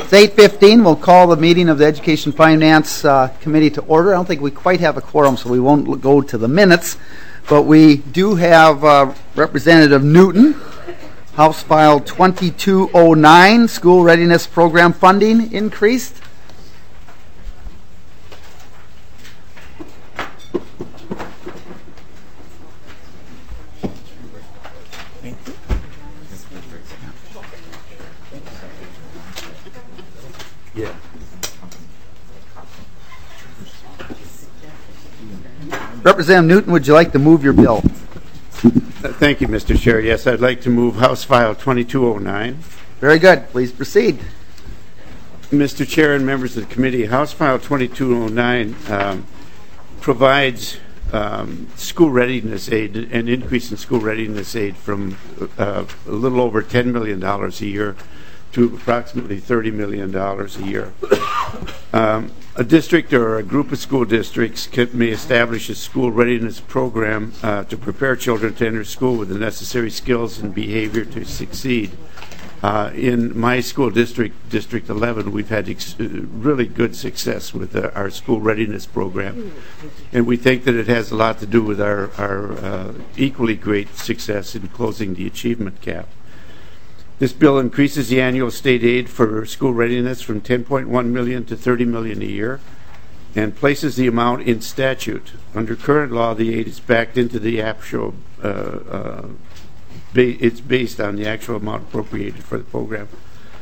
It's 8:15. We'll call the meeting of the Education Finance Committee to order. I don't think we quite have a quorum, so we won't go to the minutes. But we do have Representative Newton, House File 2209, School Readiness Program funding increased. Representative Newton, would you like to move your bill? Thank you, Mr. Chair. Yes, I'd like to move House File 2209. Very good. Please proceed. Mr. Chair and members of the committee, House File 2209 provides school readiness aid, an increase in school readiness aid from a little over $10 million a year to approximately $30 million a year. A district or a group of school districts may establish a school readiness program to prepare children to enter school with the necessary skills and behavior to succeed. In my school district, District 11, we've had really good success with our school readiness program. And we think that it has a lot to do with our equally great success in closing the achievement gap. This bill increases the annual state aid for school readiness from $10.1 million to $30 million a year and places the amount in statute. Under current law, the aid is backed into the actual, it's based on the actual amount appropriated for the program.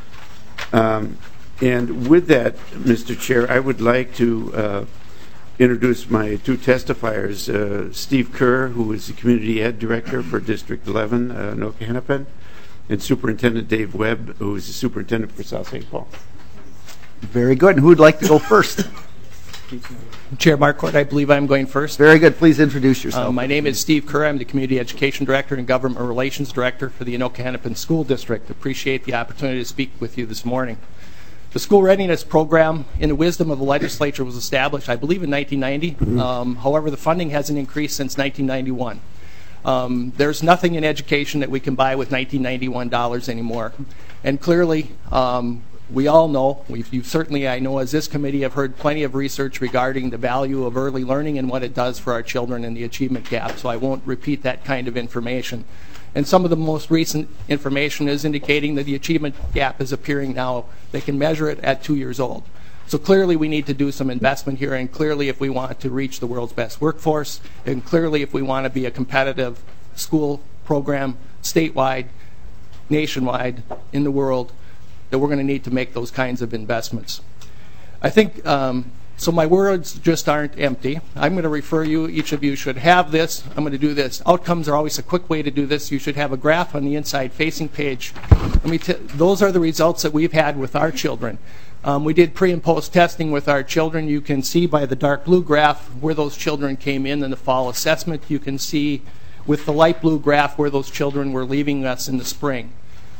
And with that, Mr. Chair, I would like to introduce my two testifiers, Steve Kerr, who is the Community Ed Director for District 11, Anoka Hennepin, and Superintendent Dave Webb, who is the Superintendent for South St. Paul. Very good. And who would like to go first? Chair Marquardt, I believe I'm going first. Very good. Please introduce yourself. My name is Steve Kerr. I'm the Community Education Director and Government Relations Director for the Anoka Hennepin School District. Appreciate the opportunity to speak with you this morning. The School Readiness Program, in the wisdom of the legislature, was established, I believe, in 1990. However, the funding hasn't increased since 1991. There's nothing in education that we can buy with $1991 anymore. And clearly, we all know, I know as this committee have heard plenty of research regarding the value of early learning and what it does for our children and the achievement gap, so I won't repeat that kind of information. And some of the most recent information is indicating that the achievement gap is appearing now. They can measure it at 2 years old. So clearly we need to do some investment here, and clearly if we want to reach the world's best workforce, and clearly if we want to be a competitive school program statewide, nationwide, in the world, that we're going to need to make those kinds of investments. I think, so my words just aren't empty. I'm going to refer you, each of you should have this. I'm going to do this. Outcomes are always a quick way to do this. You should have a graph on the inside facing page. Those are the results that we've had with our children. We did pre and post testing with our children. You can see by the dark blue graph where those children came in the fall assessment. You can see with the light blue graph where those children were leaving us in the spring.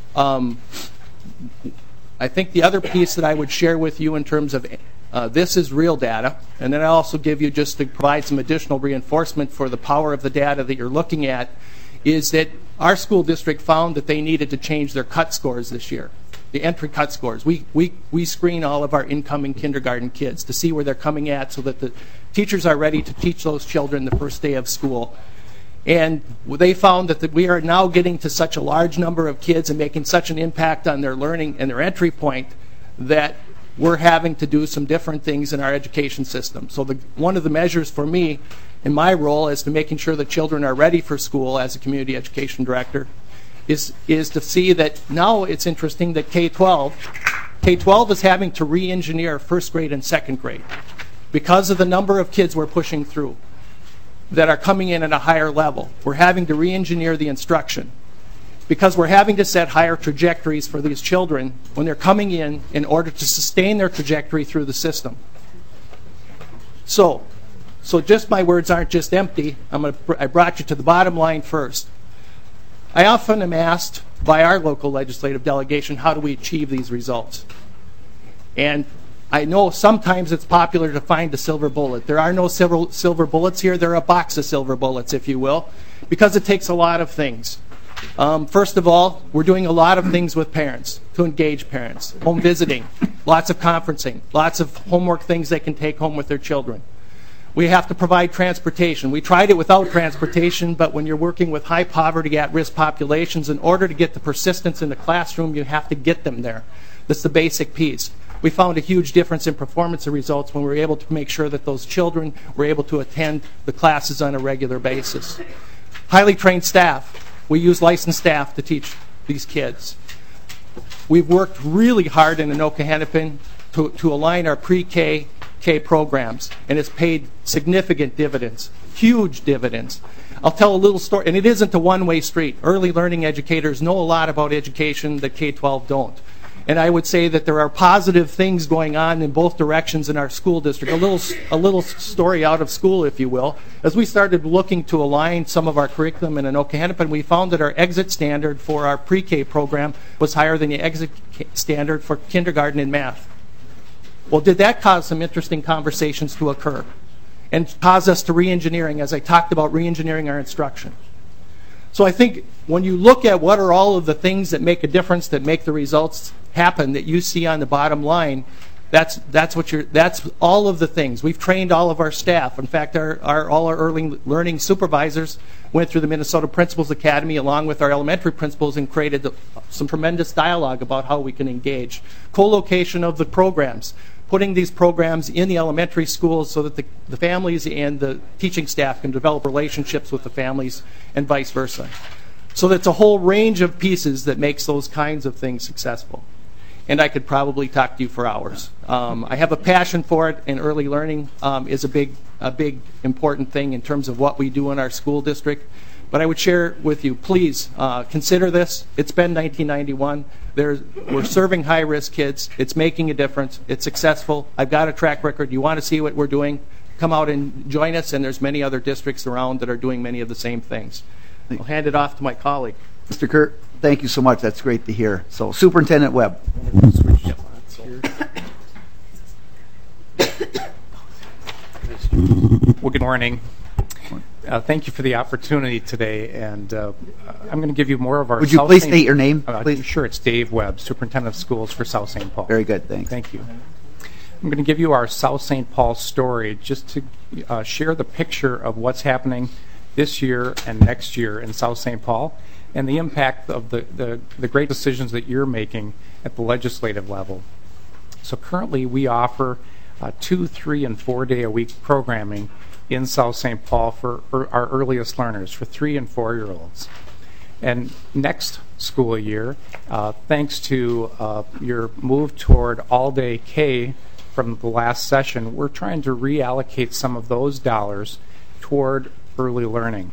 I think the other piece that I would share with you in terms of this is real data, and then I'll also give you, just to provide some additional reinforcement for the power of the data that you're looking at, is that our school district found that they needed to change their cut scores this year. The entry cut scores. We screen all of our incoming kindergarten kids to see where they're coming at so that the teachers are ready to teach those children the first day of school. And they found that we are now getting to such a large number of kids and making such an impact on their learning and their entry point that we're having to do some different things in our education system. So one of the measures for me in my role as to making sure that children are ready for school as a community education director is to see that now it's interesting that K-12 is having to re-engineer first grade and second grade because of the number of kids we're pushing through that are coming in at a higher level. We're having to re-engineer the instruction because we're having to set higher trajectories for these children when they're coming in order to sustain their trajectory through the system. So just my words aren't just empty. I brought you to the bottom line first. I often am asked by our local legislative delegation, how do we achieve these results? And I know sometimes it's popular to find a silver bullet. There are no silver bullets here. There are a box of silver bullets, if you will, because it takes a lot of things. First of all, we're doing a lot of things with parents to engage parents. Home visiting. lots of conferencing, lots of homework things they can take home with their children. We have to provide transportation. We tried it without transportation, but when you're working with high poverty, at-risk populations, in order to get the persistence in the classroom, you have to get them there. That's the basic piece. We found a huge difference in performance and results when we were able to make sure that those children were able to attend the classes on a regular basis. Highly trained staff. We use licensed staff to teach these kids. We've worked really hard in Anoka Hennepin to align our pre-K programs, and it's paid significant dividends, huge dividends. I'll tell a little story, and it isn't a one-way street. Early learning educators know a lot about education that K-12 don't. And I would say that there are positive things going on in both directions in our school district. A little story out of school, if you will. As we started looking to align some of our curriculum in Anoka Hennepin, we found that our exit standard for our pre-K program was higher than the exit standard for kindergarten in math. Well, did that cause some interesting conversations to occur and cause us to re-engineering, as I talked about re-engineering our instruction? So I think when you look at what are all of the things that make a difference, that make the results happen, that you see on the bottom line, that's all of the things. We've trained all of our staff. In fact, all our early learning supervisors went through the Minnesota Principals Academy along with our elementary principals and created some tremendous dialogue about how we can engage. Co-location of the programs, putting these programs in the elementary schools so that the families and the teaching staff can develop relationships with the families and vice versa. So that's a whole range of pieces that makes those kinds of things successful. And I could probably talk to you for hours. I have a passion for it, and early learning is a big, important thing in terms of what we do in our school district. But I would share with you, please consider this. It's been 1991. We're serving high-risk kids. It's making a difference. It's successful. I've got a track record. You want to see what we're doing? Come out and join us, and there's many other districts around that are doing many of the same things. I'll hand it off to my colleague. Mr. Kurt, thank you so much. That's great to hear. So, Superintendent Webb. Well, good morning. Thank you for the opportunity today, and I'm going to give you more of our... Would you please state your name, please? Sure, it's Dave Webb, Superintendent of Schools for South St. Paul. Very good, thanks. Thank you. I'm going to give you our South St. Paul story just to share the picture of what's happening this year and next year in South St. Paul and the impact of the great decisions that you're making at the legislative level. So currently we offer 2-, 3-, and 4-day-a-week programming in South St. Paul for our earliest learners, for 3- and 4-year-olds. And next school year, thanks to your move toward all-day K from the last session, we're trying to reallocate some of those dollars toward early learning.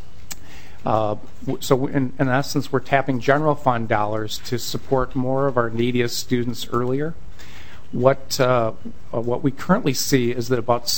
So in essence, we're tapping general fund dollars to support more of our neediest students earlier. What we currently see is that about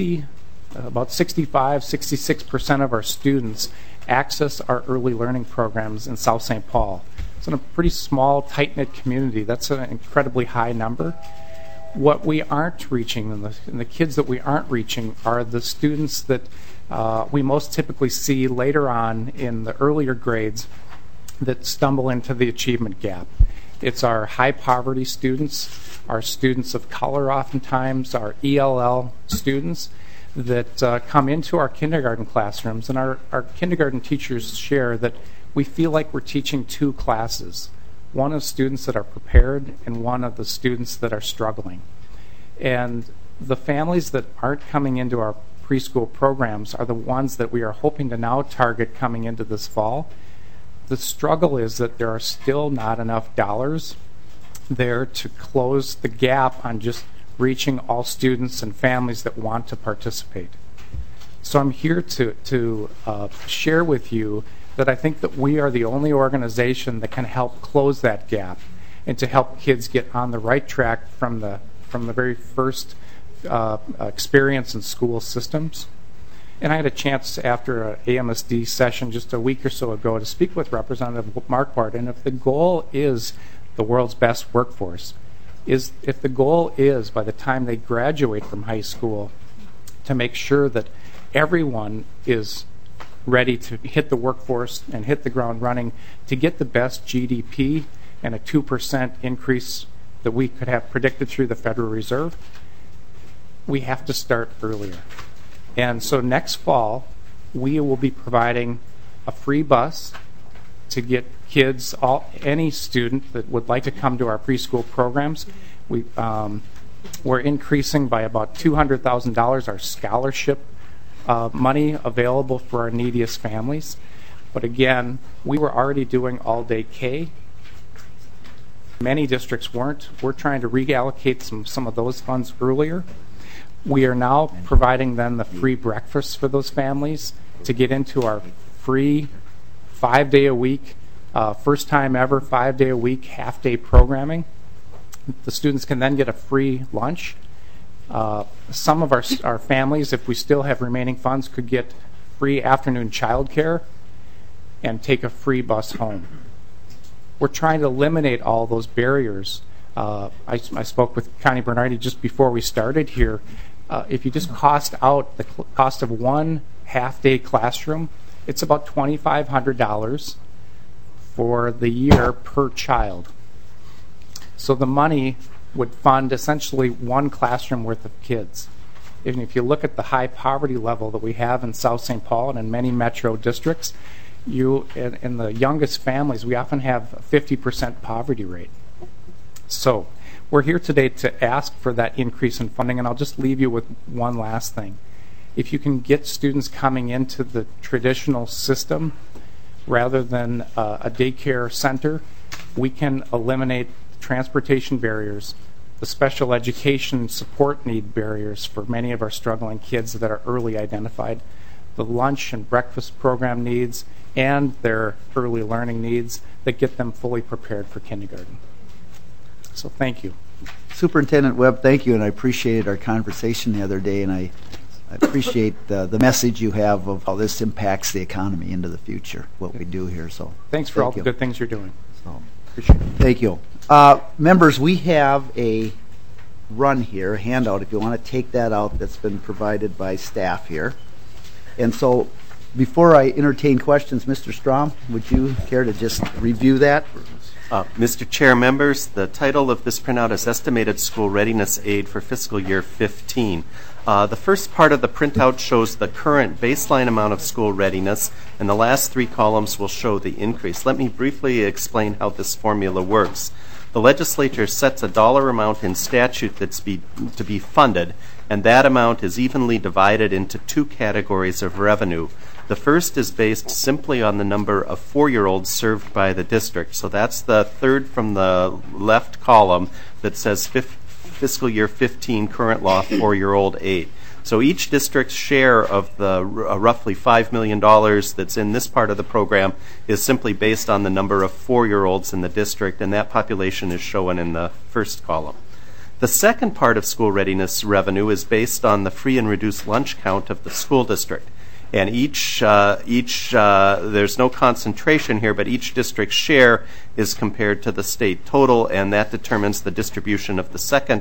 65-66% of our students access our early learning programs in South St. Paul. It's in a pretty small, tight-knit community. That's an incredibly high number. What we aren't reaching, and the kids that we aren't reaching, are the students that we most typically see later on in the earlier grades that stumble into the achievement gap. It's our high-poverty students, our students of color oftentimes, our ELL students that come into our kindergarten classrooms, and our kindergarten teachers share that we feel like we're teaching two classes, one of students that are prepared and one of the students that are struggling. And the families that aren't coming into our preschool programs are the ones that we are hoping to now target coming into this fall. The struggle is that there are still not enough dollars there to close the gap on just reaching all students and families that want to participate. So I'm here to share with you that I think that we are the only organization that can help close that gap and to help kids get on the right track from the very first experience in school systems. And I had a chance after an AMSD session just a week or so ago to speak with Representative Mark Barton. If the goal is the world's best workforce, if the goal is by the time they graduate from high school to make sure that everyone is ready to hit the workforce and hit the ground running, to get the best GDP and a 2% increase that we could have predicted through the Federal Reserve, we have to start earlier. And so next fall, we will be providing a free bus to get kids, any student that would like to come to our preschool programs. We're increasing by about $200,000 our scholarship money available for our neediest families. But again, we were already doing all-day K. Many districts weren't. We're trying to reallocate some of those funds earlier. We are now providing them the free breakfast for those families to get into our free 5-day-a-week, first time ever 5-day-a-week half-day programming. The students can then get a free lunch. Some of our families, if we still have remaining funds, could get free afternoon childcare and take a free bus home. We're trying to eliminate all those barriers. I spoke with Connie Bernardi just before we started here. If you just cost out the cost of one half-day classroom, it's about $2,500 for the year per child. So the money would fund essentially one classroom worth of kids. And if you look at the high poverty level that we have in South St. Paul and in many metro districts, in the youngest families, we often have a 50% poverty rate. So we're here today to ask for that increase in funding, and I'll just leave you with one last thing. If you can get students coming into the traditional system rather than a daycare center, we can eliminate transportation barriers, the special education support need barriers for many of our struggling kids that are early identified, the lunch and breakfast program needs, and their early learning needs that get them fully prepared for kindergarten. So thank you. Superintendent Webb, thank you, and I appreciated our conversation the other day, and I appreciate the message you have of how this impacts the economy into the future, what we do here. So thanks for all the good things you're doing. So, appreciate it. Thank you. Members, we have a run here, a handout, if you want to take that out, that's been provided by staff here. And so before I entertain questions, Mr. Strom, would you care to just review that? Mr. Chair, members, the title of this printout is Estimated School Readiness Aid for Fiscal Year 15. The first part of the printout shows the current baseline amount of school readiness, and the last three columns will show the increase. Let me briefly explain how this formula works. The legislature sets a dollar amount in statute that's to be funded, and that amount is evenly divided into two categories of revenue. The first is based simply on the number of 4-year-olds served by the district. So that's the third from the left column that says fiscal year 15 current law 4-year-old aid. So each district's share of the roughly $5 million that's in this part of the program is simply based on the number of 4-year-olds in the district, and that population is shown in the first column. The second part of school readiness revenue is based on the free and reduced lunch count of the school district. And there's no concentration here, but each district's share is compared to the state total, and that determines the distribution of the second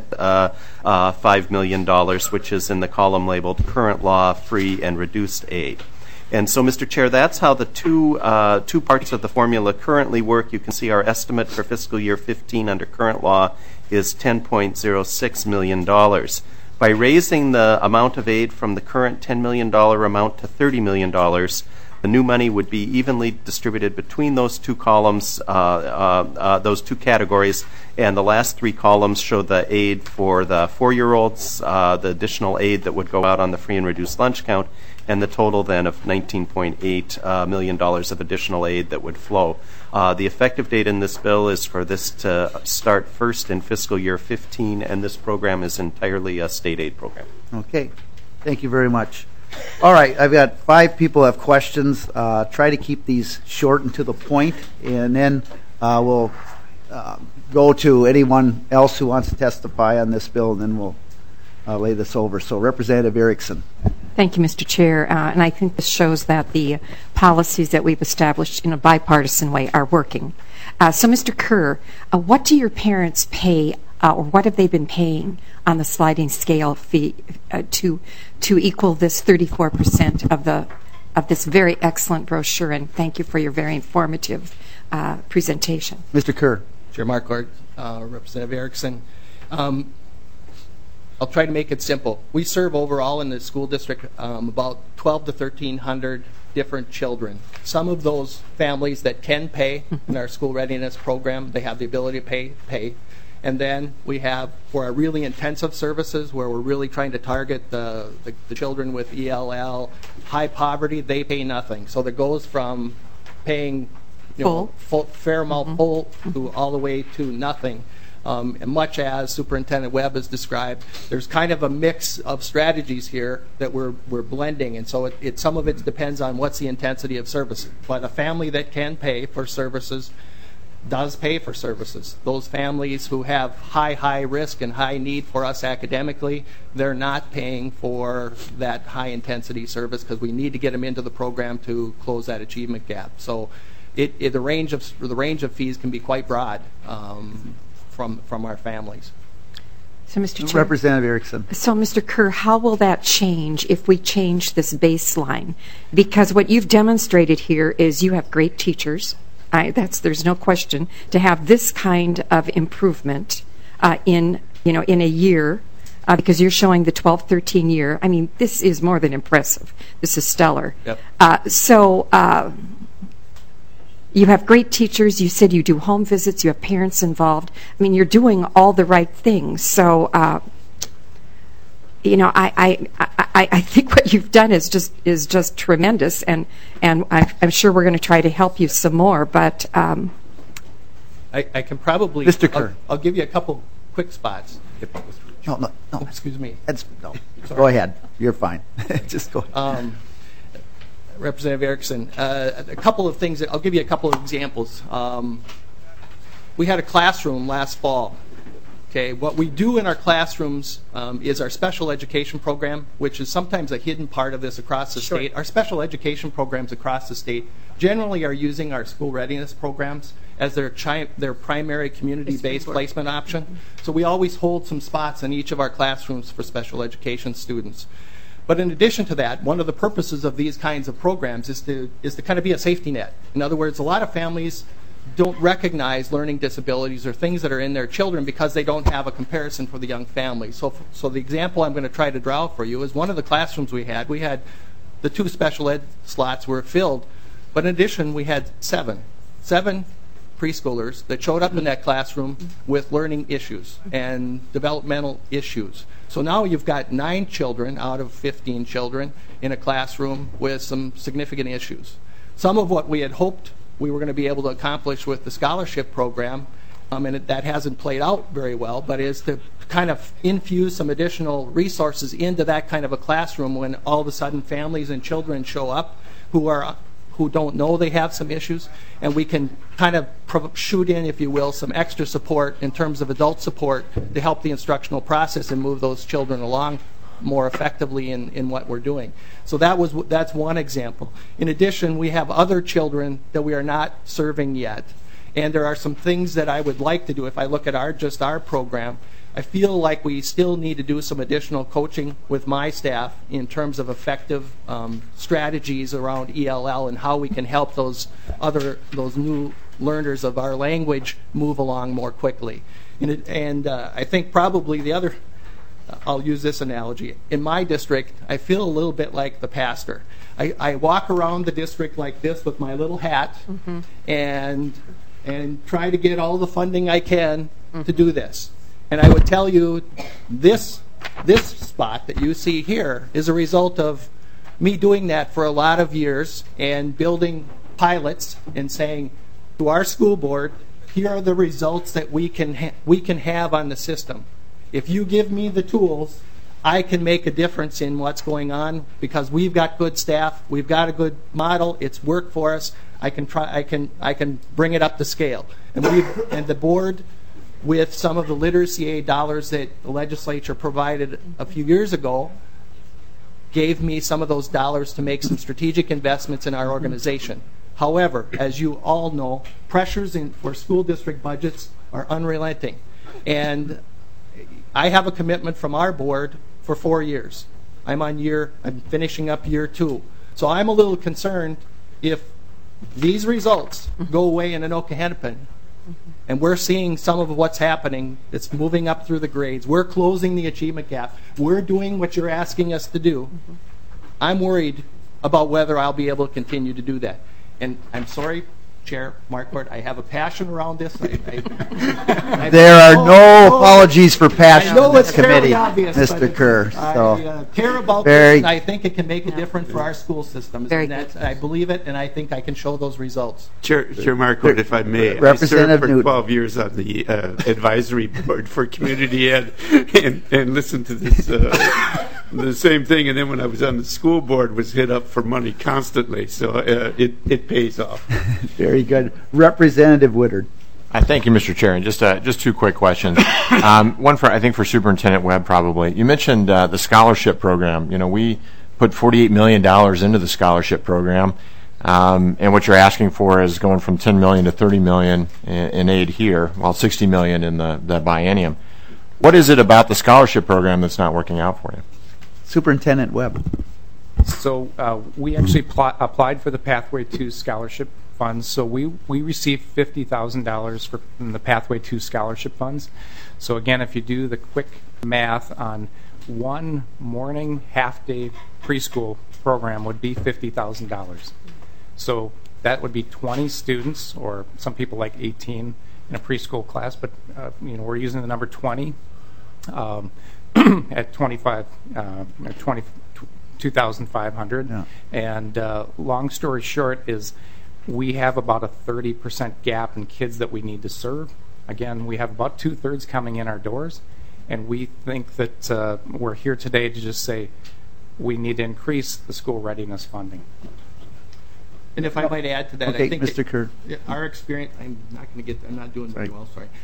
$5 million, which is in the column labeled current law, free, and reduced aid. And so, Mr. Chair, that's how the two parts of the formula currently work. You can see our estimate for fiscal year 15 under current law is $10.06 million. By raising the amount of aid from the current $10 million amount to $30 million, the new money would be evenly distributed between those two columns, those two categories, and the last three columns show the aid for the 4-year-olds, the additional aid that would go out on the free and reduced lunch count, and the total then of $19.8 million of additional aid that would flow. The effective date in this bill is for this to start first in fiscal year 15, and this program is entirely a state aid program. Okay. Thank you very much. All right. I've got 5 people who have questions. Try to keep these short and to the point, and then we'll go to anyone else who wants to testify on this bill, and then we'll lay this over. So, Representative Erickson. Thank you, Mr. Chair. And I think this shows that the policies that we've established in a bipartisan way are working. So, Mr. Kerr, what do your parents pay, or what have they been paying on the sliding scale fee to equal this 34% of this very excellent brochure? And thank you for your very informative presentation. Mr. Kerr. Chair Marquardt, Representative Erickson. I'll try to make it simple. We serve overall in the school district about 1,200 to 1,300 different children. Some of those families that can pay in our school readiness program, they have the ability to pay. And then we have, for our really intensive services, where we're really trying to target the children with ELL, high poverty, they pay nothing. So that goes from paying fair amount full to all the way to nothing. And much as Superintendent Webb has described, there's kind of a mix of strategies here that we're blending, and so some of it depends on what's the intensity of service. But a family that can pay for services does pay for services. Those families who have high risk and high need for us academically, they're not paying for that high intensity service because we need to get them into the program to close that achievement gap. So the range of fees can be quite broad. From our families. So, Mr. Chair. Representative Erickson. So, Mr. Kerr, how will that change if we change this baseline? Because what you've demonstrated here is you have great teachers. There's no question. To have this kind of improvement in a year, because you're showing the 12-13 year. I mean, this is more than impressive. This is stellar. Yep. You have great teachers. You said you do home visits. You have parents involved. I mean, you're doing all the right things. So, I think what you've done is just tremendous, and I'm sure we're going to try to help you some more. But I can probably, Mr. Kerr, I'll give you a couple quick spots. No. Excuse me. Go ahead. You're fine. Just go ahead. Representative Erickson, a couple of things. I'll give you a couple of examples. We had a classroom last fall. Okay, what we do in our classrooms is our special education program, which is sometimes a hidden part of this across the state. Our special education programs across the state generally are using our school readiness programs as their primary community-based placement option. So we always hold some spots in each of our classrooms for special education students. But in addition to that, one of the purposes of these kinds of programs is to kind of be a safety net. In other words, a lot of families don't recognize learning disabilities or things that are in their children because they don't have a comparison for the young family. So the example I'm going to try to draw for you is one of the classrooms we had the 2 special ed slots were filled, but in addition we had seven preschoolers that showed up in that classroom with learning issues and developmental issues. So now you've got 9 children out of 15 children in a classroom with some significant issues. Some of what we had hoped we were going to be able to accomplish with the scholarship program, and that hasn't played out very well, but is to kind of infuse some additional resources into that kind of a classroom when all of a sudden families and children show up who don't know they have some issues, and we can kind of shoot in, if you will, some extra support in terms of adult support to help the instructional process and move those children along more effectively in what we're doing. So that's one example. In addition, we have other children that we are not serving yet, and there are some things that I would like to do. If I look at our program, I feel like we still need to do some additional coaching with my staff in terms of effective strategies around ELL and how we can help those new learners of our language move along more quickly. And I think probably I'll use this analogy. In my district, I feel a little bit like the pastor. I walk around the district like this with my little hat and try to get all the funding I can to do this. And I would tell you, this spot that you see here is a result of me doing that for a lot of years and building pilots and saying to our school board, here are the results that we can have on the system. If you give me the tools, I can make a difference in what's going on because we've got good staff, we've got a good model, it's worked for us. I can bring it up to scale. And the board, with some of the literacy aid dollars that the legislature provided a few years ago, gave me some of those dollars to make some strategic investments in our organization. However, as you all know, pressures for school district budgets are unrelenting. And I have a commitment from our board for 4 years. I'm finishing up year 2. So I'm a little concerned if these results go away in Anoka-Hennepin, And we're seeing some of what's happening. It's moving up through the grades. We're closing the achievement gap. We're doing what you're asking us to do. I'm worried about whether I'll be able to continue to do that. And I'm sorry, Chair Marquardt, I have a passion around this. There are no apologies for passion in this committee, obvious, Mr. Kerr. I care about this, and I think it can make a difference for our school systems. Very and I believe it, and I think I can show those results. Chair Marquardt, if I may, I served for 12 years on the advisory board for community ed and listened to this the same thing, and then when I was on the school board was hit up for money constantly, so it pays off. Very good. Representative Woodard. Thank you, Mr. Chair. And just two quick questions. One for, I think, for Superintendent Webb, probably. You mentioned the scholarship program. You know, we put $48 million into the scholarship program, and what you're asking for is going from $10 million to $30 million in aid here, while $60 million in the biennium. What is it about the scholarship program that's not working out for you? Superintendent Webb. So we actually applied for the Pathway 2 scholarship funds. So we received $50,000 from the Pathway 2 scholarship funds. So again, if you do the quick math on one morning half-day preschool program would be $50,000. So that would be 20 students, or some people like 18 in a preschool class, but we're using the number 20 at 2,500. Yeah. And long story short is we have about a 30% gap in kids that we need to serve. Again, we have about 2/3 coming in our doors, and we think that we're here today to just say we need to increase the school readiness funding. And if I might add to that, okay, I think Mr. Kerr. Our experience, I'm not doing very well, sorry.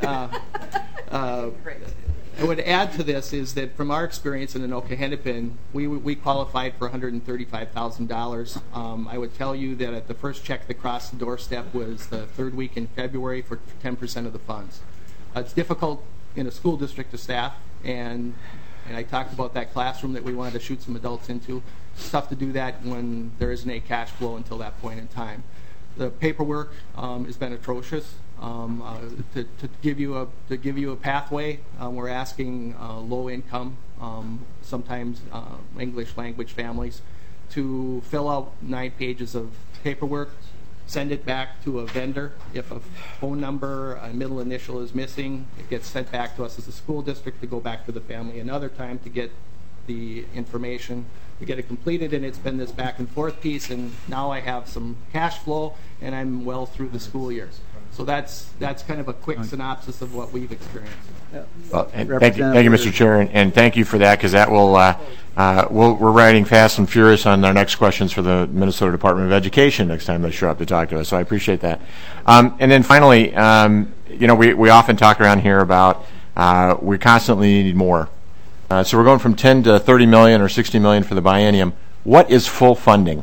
I would add to this is that from our experience in Anoka Hennepin, we qualified for $135,000. I would tell you that at the first check that crossed the doorstep was the third week in February for 10% of the funds. It's difficult in a school district to staff, and I talked about that classroom that we wanted to shoot some adults into. It's tough to do that when there isn't a cash flow until that point in time. The paperwork has been atrocious. To give you a pathway, we're asking low income, sometimes English language families, to fill out 9 pages of paperwork, send it back to a vendor. If a phone number, a middle initial is missing, it gets sent back to us as a school district to go back to the family another time to get the information, to get it completed, and it's been this back and forth piece, and now I have some cash flow and I'm well through the school year. So that's kind of a quick synopsis of what we've experienced. Well, thank you, Mr. Chair, and thank you for that, because that will we're riding fast and furious on our next questions for the Minnesota Department of Education next time they show up to talk to us. So I appreciate that. And then finally, we often talk around here about we constantly need more. So we're going from 10 to 30 million or 60 million for the biennium. What is full funding?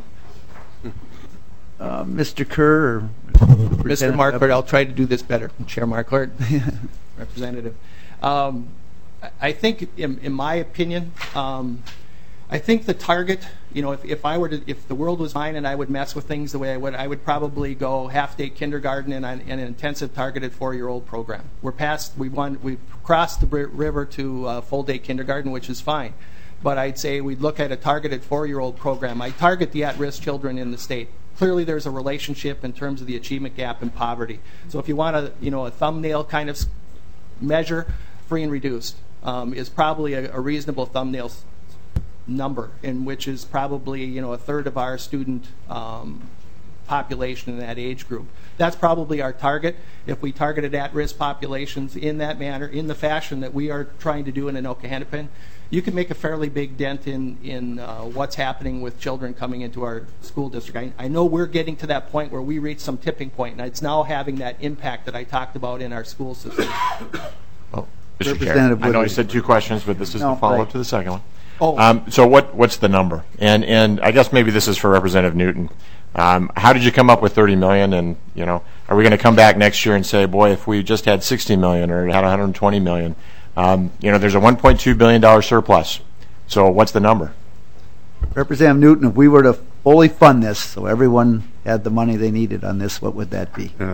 Mr. Kerr or Mr. Marquardt, I'll try to do this better. Chair Marquardt, Representative. I think, in my opinion, I think the target, if the world was mine and I would mess with things the way I would probably go half-day kindergarten and an intensive targeted 4-year-old program. We've crossed the river to full-day kindergarten, which is fine. But I'd say we'd look at a targeted 4-year-old program. I target the at-risk children in the state. Clearly, there's a relationship in terms of the achievement gap and poverty. So if you want a thumbnail kind of measure, free and reduced is probably a reasonable thumbnail number, in which is probably a third of our student population in that age group. That's probably our target. If we targeted at-risk populations in that manner, in the fashion that we are trying to do in Anoka Hennepin, you can make a fairly big dent in what's happening with children coming into our school district. I know we're getting to that point where we reach some tipping point, and it's now having that impact that I talked about in our school system. Well, Mr. Chair, I know I said 2 questions, but this is the follow-up to the second one. Oh. So what's the number? And I guess maybe this is for Representative Newton. How did you come up with 30 million? And are we going to come back next year and say, boy, if we just had 60 million or had 120 million? There's a $1.2 billion surplus. So what's the number? Representative Newton, if we were to fully fund this, so everyone had the money they needed on this, what would that be?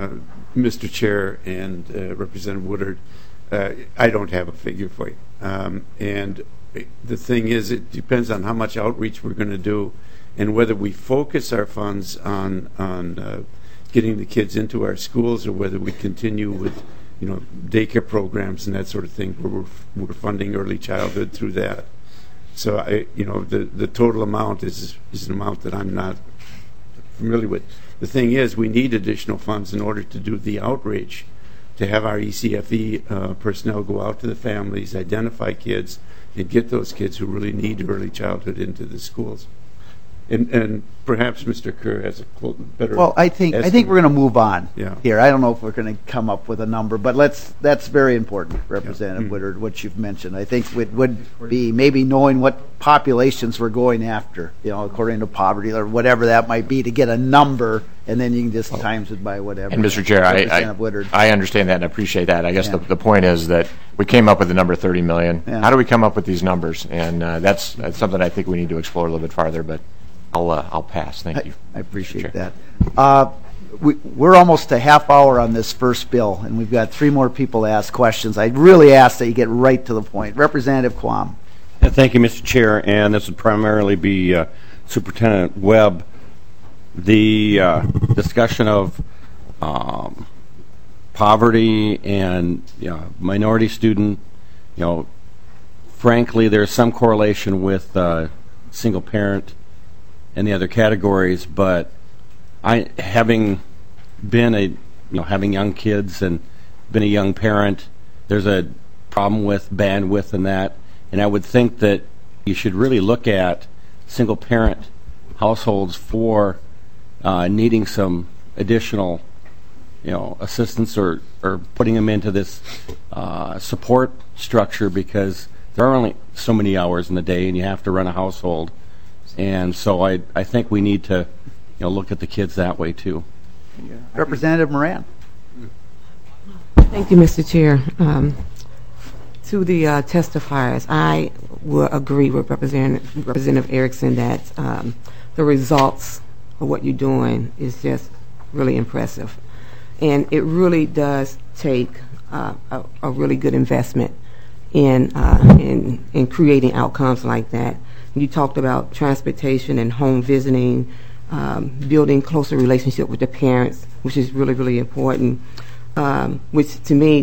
Mr. Chair and Representative Woodard, I don't have a figure for you. And the thing is, it depends on how much outreach we're going to do and whether we focus our funds on getting the kids into our schools or whether we continue with daycare programs and that sort of thing where we're funding early childhood through that. So the total amount is an amount that I'm not familiar with. The thing is, we need additional funds in order to do the outreach, to have our ECFE personnel go out to the families, identify kids, and get those kids who really need early childhood into the schools. And perhaps Mr. Kerr has a better. Well, I think we're going to move on Yeah. here. I don't know if we're going to come up with a number, but that's very important, Representative Yeah. Woodard, what you've mentioned. I think it would be maybe knowing what populations we're going after, according to poverty or whatever that might be, to get a number, and then you can just times it by whatever. And Mr. Chair, Representative Woodard. I understand that and appreciate that. I guess Yeah. the point is that we came up with the number $30 million. Yeah. How do we come up with these numbers? And that's something I think we need to explore a little bit farther, but I'll pass. Thank you. I appreciate Mr. Chair. that. We're almost a half hour on this first bill, and we've got 3 more people to ask questions. I really ask that you get right to the point. Representative Quam. Thank you, Mr. Chair, and this would primarily be Superintendent Webb. The discussion of poverty and minority student, frankly, there's some correlation with single parent and the other categories, but having been having young kids and been a young parent, there's a problem with bandwidth and that, and I would think that you should really look at single parent households for needing some additional assistance or putting them into this support structure, because there are only so many hours in the day and you have to run a household. And so I think we need to look at the kids that way too. Representative Moran. Thank you, Mr. Chair. To the testifiers, I will agree with Representative Erickson that the results of what you're doing is just really impressive. And it really does take a really good investment in creating outcomes like that. You talked about transportation and home visiting, building closer relationship with the parents, which is really, really important, which to me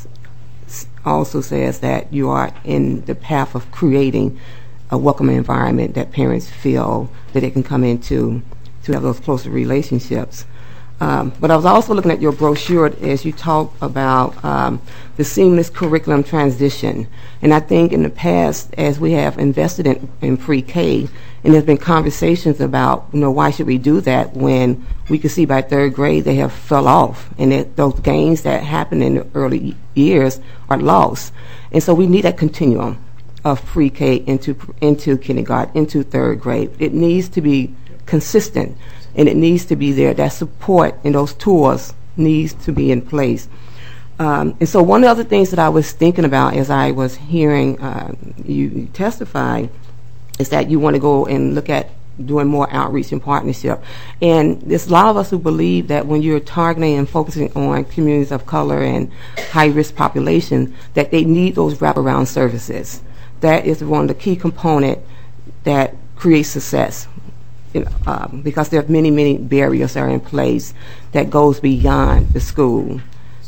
also says that you are in the path of creating a welcoming environment that parents feel that they can come into to have those closer relationships. But I was also looking at your brochure as you talk about the seamless curriculum transition. And I think in the past, as we have invested in pre-K, and there's been conversations about, why should we do that when we could see by 3rd grade they have fell off, and that those gains that happen in the early years are lost. And so we need a continuum of pre-K into kindergarten, into 3rd grade. It needs to be consistent, and it needs to be there. That support and those tools needs to be in place. And so one of the other things that I was thinking about as I was hearing you testify is that you want to go and look at doing more outreach and partnership. And there's a lot of us who believe that when you're targeting and focusing on communities of color and high-risk populations, that they need those wraparound services. That is one of the key components that creates success. Because there are many, many barriers that are in place that goes beyond the school.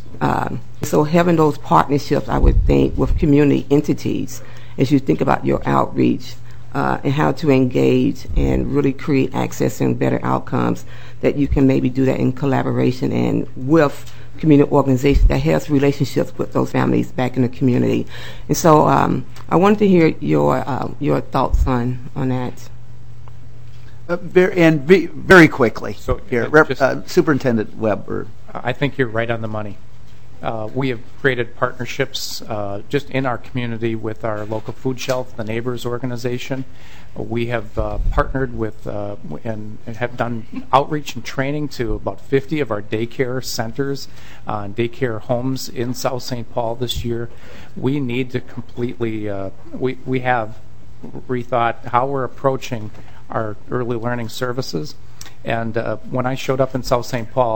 So having those partnerships, I would think, with community entities as you think about your outreach and how to engage and really create access and better outcomes, that you can maybe do that in collaboration and with community organizations that has relationships with those families back in the community. And so I wanted to hear your thoughts on that. Very quickly. So, here, Superintendent Webb. I think you're right on the money. We have created partnerships just in our community with our local food shelf, the Neighbors Organization. We have partnered with and have done outreach and training to about 50 of our daycare centers, daycare homes in South St. Paul this year. We need to completely, we have rethought how we're approaching our early learning services. And when I showed up in South St. Paul,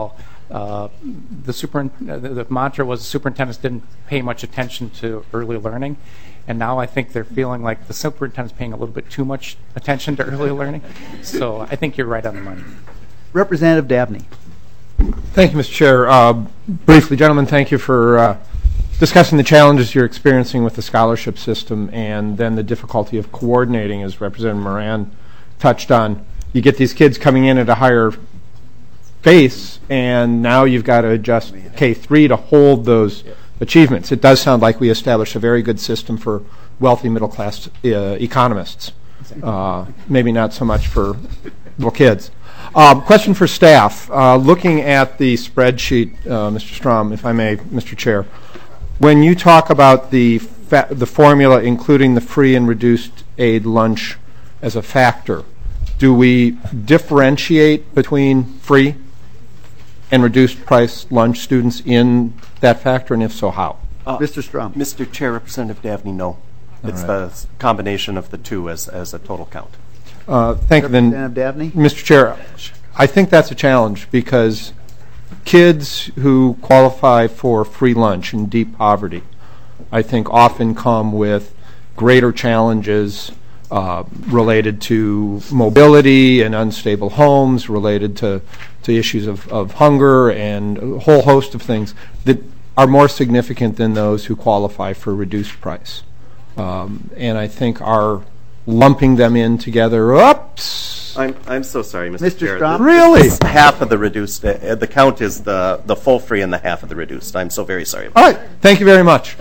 The mantra was the superintendents didn't pay much attention to early learning, and now I think they're feeling like the superintendent's paying a little bit too much attention to early learning. So I think you're right on the money. Representative Dabney. Thank you, Mr. Chair. Briefly, gentlemen, thank you for discussing the challenges you're experiencing with the scholarship system and then the difficulty of coordinating, as Representative Moran touched on. You get these kids coming in at a higher base, and now you've got to adjust K-3 to hold those achievements. It does sound like we established a very good system for wealthy middle-class economists. Maybe not so much for little kids. Question for staff. Looking at the spreadsheet, Mr. Strom, if I may, Mr. Chair, when you talk about the formula including the free and reduced aid lunch as a factor, do we differentiate between free and reduced price lunch students in that factor, and if so, how? Mr. Strom. Mr. Chair, Representative Dabney, no. It's the combination of the two as a total count. Thank you. Then, Representative Dabney. Mr. Chair, I think that's a challenge because kids who qualify for free lunch in deep poverty, I think, often come with greater challenges related to mobility and unstable homes, related to issues of hunger and a whole host of things that are more significant than those who qualify for reduced price. And I think our lumping them in together, oops. I'm so sorry, Mr. Chair. Strom? Really? This is half of the reduced. The count is the full free and the half of the reduced. I'm so very sorry. All right. Thank you very much.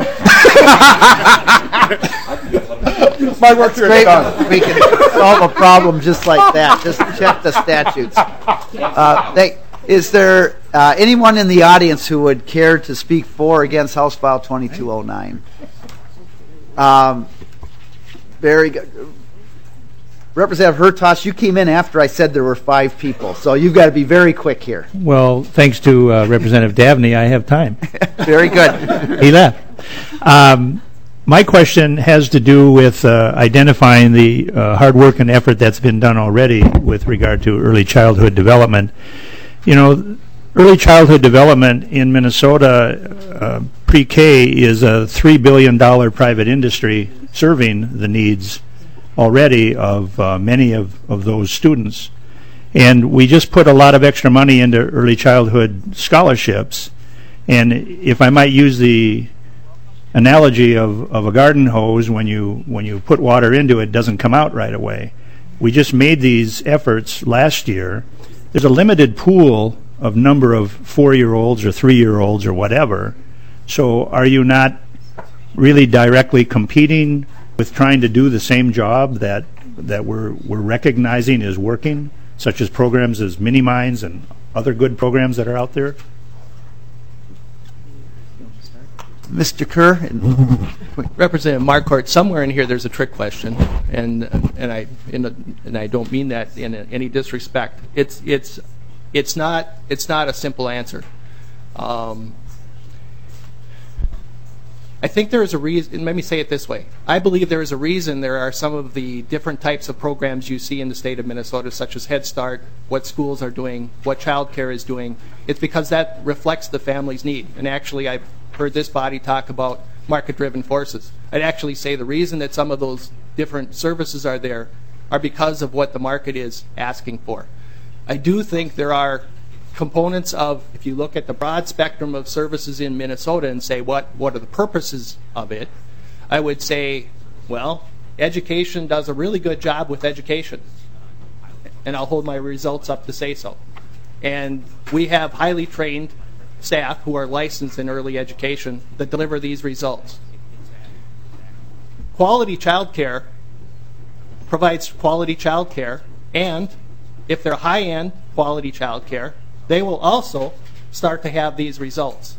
My work's Great. We can solve a problem just like that. Just check the statutes. Is there anyone in the audience who would care to speak for or against House File 2209? Very good. Representative Hertasch, you came in after I said there were 5 people, so you've got to be very quick here. Well, thanks to Representative Dabney, I have time. Very good. He left. My question has to do with identifying the hard work and effort that's been done already with regard to early childhood development. You know, early childhood development in Minnesota, pre-K, is a $3 billion private industry serving the needs already of many of those students. And we just put a lot of extra money into early childhood scholarships. And if I might use the analogy of a garden hose, when you put water into it, it doesn't come out right away. We just made these efforts last year. There's a limited pool of number of 4-year-olds or 3-year-olds or whatever. So are you not really directly competing with trying to do the same job that we're recognizing is working, such as programs as Mini Minds and other good programs that are out there? Mr. Kerr. Representative Marquardt, somewhere in here there's a trick question, and I don't mean that in any disrespect. It's not a simple answer. I think there is a reason. Let me say it this way. I believe there is a reason there are some of the different types of programs you see in the state of Minnesota, such as Head Start, what schools are doing, what child care is doing. It's because that reflects the family's need. And actually, I've heard this body talk about market-driven forces. I'd actually say the reason that some of those different services are there are because of what the market is asking for. I do think there are components of, if you look at the broad spectrum of services in Minnesota and say what are the purposes of it, I would say, well, education does a really good job with education. And I'll hold my results up to say so. And we have highly trained staff who are licensed in early education that deliver these results. Quality child care provides quality child care, and if they're high-end quality child care, they will also start to have these results.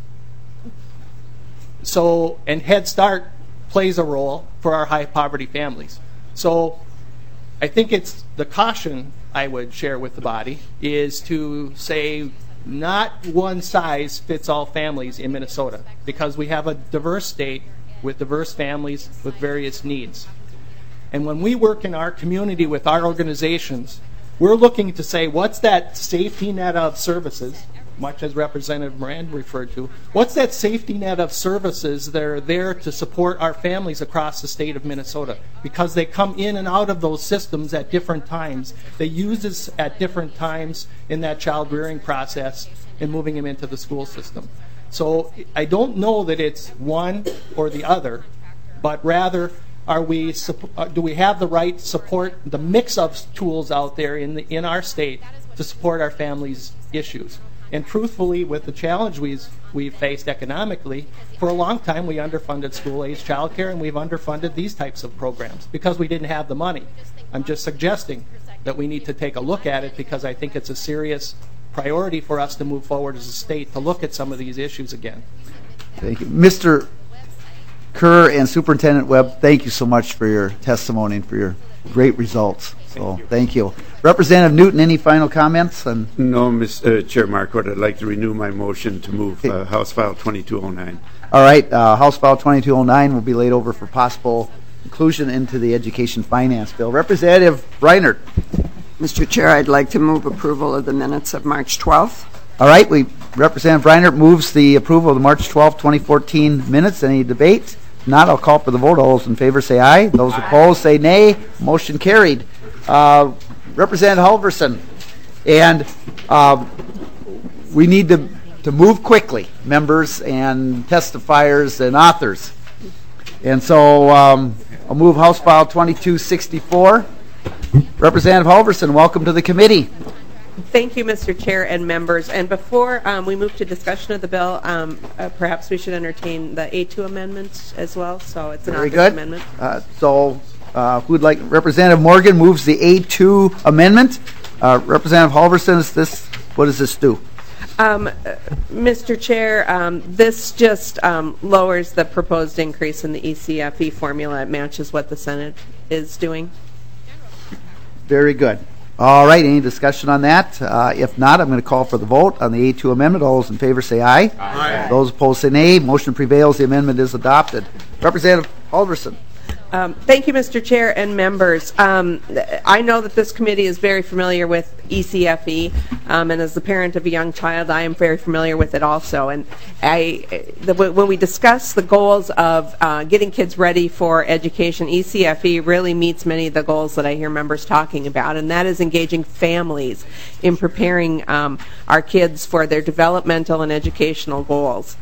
So, and Head Start plays a role for our high poverty families. So I think it's the caution I would share with the body is to say not one size fits all families in Minnesota, because we have a diverse state with diverse families with various needs. And when we work in our community with our organizations, we're looking to say, what's that safety net of services much as Representative Moran referred to, what's that safety net of services that are there to support our families across the state of Minnesota? Because they come in and out of those systems at different times. They use this at different times in that child rearing process and moving them into the school system. So I don't know that it's one or the other, but rather do we have the right support, the mix of tools out there in our state to support our families' issues? And truthfully, with the challenge we've faced economically, for a long time we underfunded school-age childcare, and we've underfunded these types of programs because we didn't have the money. I'm just suggesting that we need to take a look at it because I think it's a serious priority for us to move forward as a state to look at some of these issues again. Thank you. Mr. Kerr and Superintendent Webb, thank you so much for your testimony and for your great results. Thank you. Representative Newton, any final comments? No, Mr. Chair Marquardt, I'd like to renew my motion to move House File 2209. All right, House File 2209 will be laid over for possible inclusion into the Education Finance Bill. Representative Reinert. Mr. Chair, I'd like to move approval of the minutes of March 12th. All right, Representative Reinert moves the approval of the March 12, 2014 minutes. Any debate? If not, I'll call for the vote. All those in favor say aye. Those opposed say nay. Motion carried. Representative Halverson, and we need to move quickly, members and testifiers and authors. And so I'll move House File 2264. Representative Halverson, welcome to the committee. Thank you, Mr. Chair and members. And before we move to discussion of the bill, perhaps we should entertain the A2 amendment as well. So it's an office amendment. Who'd like? Representative Morgan moves the A2 amendment. Representative Halverson, what does this do? Mr. Chair, this just lowers the proposed increase in the ECFE formula. It matches what the Senate is doing. Very good. All right, any discussion on that? If not, I'm going to call for the vote on the A2 amendment. All those in favor say aye. Aye. Those opposed say nay. Motion prevails. The amendment is adopted. Representative Halverson. Thank you, Mr. Chair and members. I know that this committee is very familiar with ECFE, and as the parent of a young child, I am very familiar with it also. And when we discuss the goals of getting kids ready for education, ECFE really meets many of the goals that I hear members talking about, and that is engaging families in preparing our kids for their developmental and educational goals.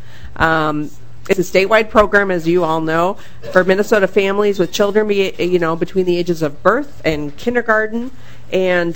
It's a statewide program, as you all know, for Minnesota families with children, between the ages of birth and kindergarten, and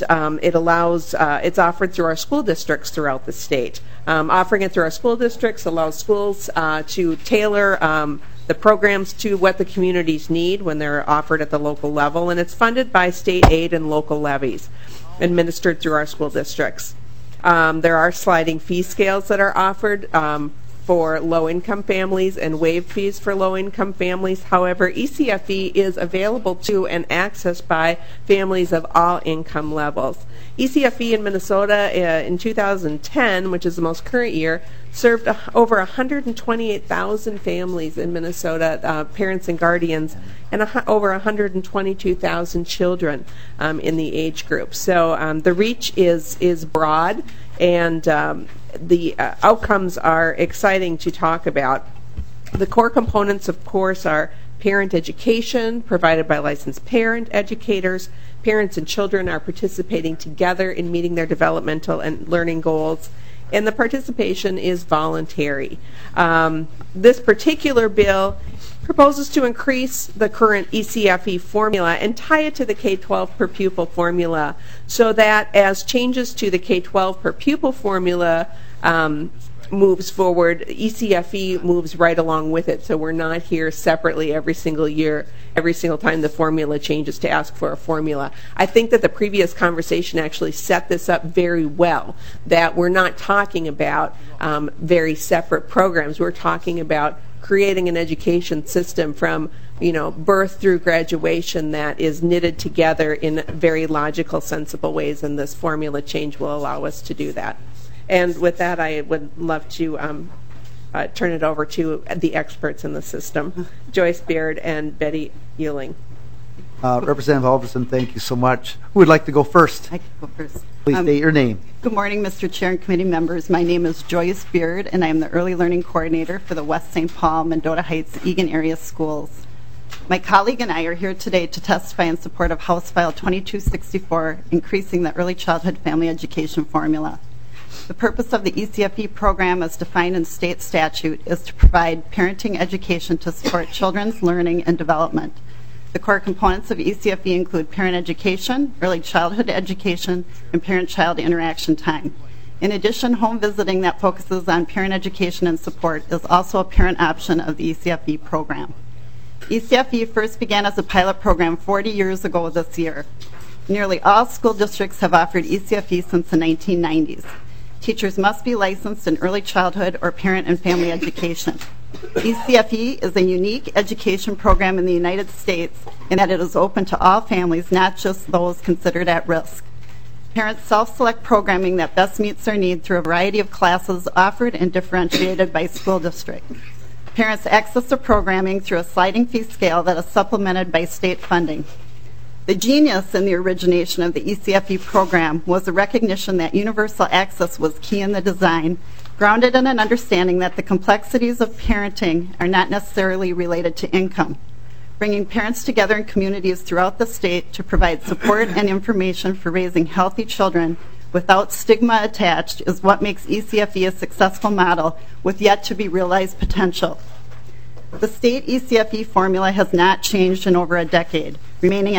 it's offered through our school districts throughout the state. Offering it through our school districts allows schools to tailor the programs to what the communities need when they're offered at the local level, and it's funded by state aid and local levies, administered through our school districts. There are sliding fee scales that are offered for low-income families and waived fees for low-income families. However, ECFE is available to and accessed by families of all income levels. ECFE in Minnesota in 2010, which is the most current year, served over 128,000 families in Minnesota, parents and guardians, and over 122,000 children in the age group. So the reach is broad, and the outcomes are exciting to talk about. The core components, of course, are parent education provided by licensed parent educators. Parents and children are participating together in meeting their developmental and learning goals, and the participation is voluntary. This particular bill proposes to increase the current ECFE formula and tie it to the K-12 per pupil formula, so that as changes to the K-12 per pupil formula moves forward, ECFE moves right along with it. So we're not here separately every single year, every single time the formula changes to ask for a formula. I think that the previous conversation actually set this up very well, that we're not talking about very separate programs. We're talking about creating an education system from birth through graduation that is knitted together in very logical, sensible ways, and this formula change will allow us to do that. And with that, I would love to turn it over to the experts in the system, Joyce Beard and Betty Euling. Representative Halverson, thank you so much. Who would like to go first? I can go first. Please state your name. Good morning, Mr. Chair and committee members. My name is Joyce Beard, and I am the Early Learning Coordinator for the West St. Paul, Mendota Heights, Eagan area schools. My colleague and I are here today to testify in support of House File 2264, increasing the early childhood family education formula. The purpose of the ECFE program as defined in state statute is to provide parenting education to support children's learning and development. The core components of ECFE include parent education, early childhood education, and parent-child interaction time. In addition, home visiting that focuses on parent education and support is also a parent option of the ECFE program. ECFE first began as a pilot program 40 years ago this year. Nearly all school districts have offered ECFE since the 1990s. Teachers must be licensed in early childhood or parent and family education. ECFE is a unique education program in the United States in that it is open to all families, not just those considered at risk. Parents self-select programming that best meets their need through a variety of classes offered and differentiated by school district. Parents access the programming through a sliding fee scale that is supplemented by state funding. The genius in the origination of the ECFE program was the recognition that universal access was key in the design, grounded in an understanding that the complexities of parenting are not necessarily related to income. Bringing parents together in communities throughout the state to provide support and information for raising healthy children without stigma attached is what makes ECFE a successful model with yet to be realized potential. The state ECFE formula has not changed in over a decade, remaining at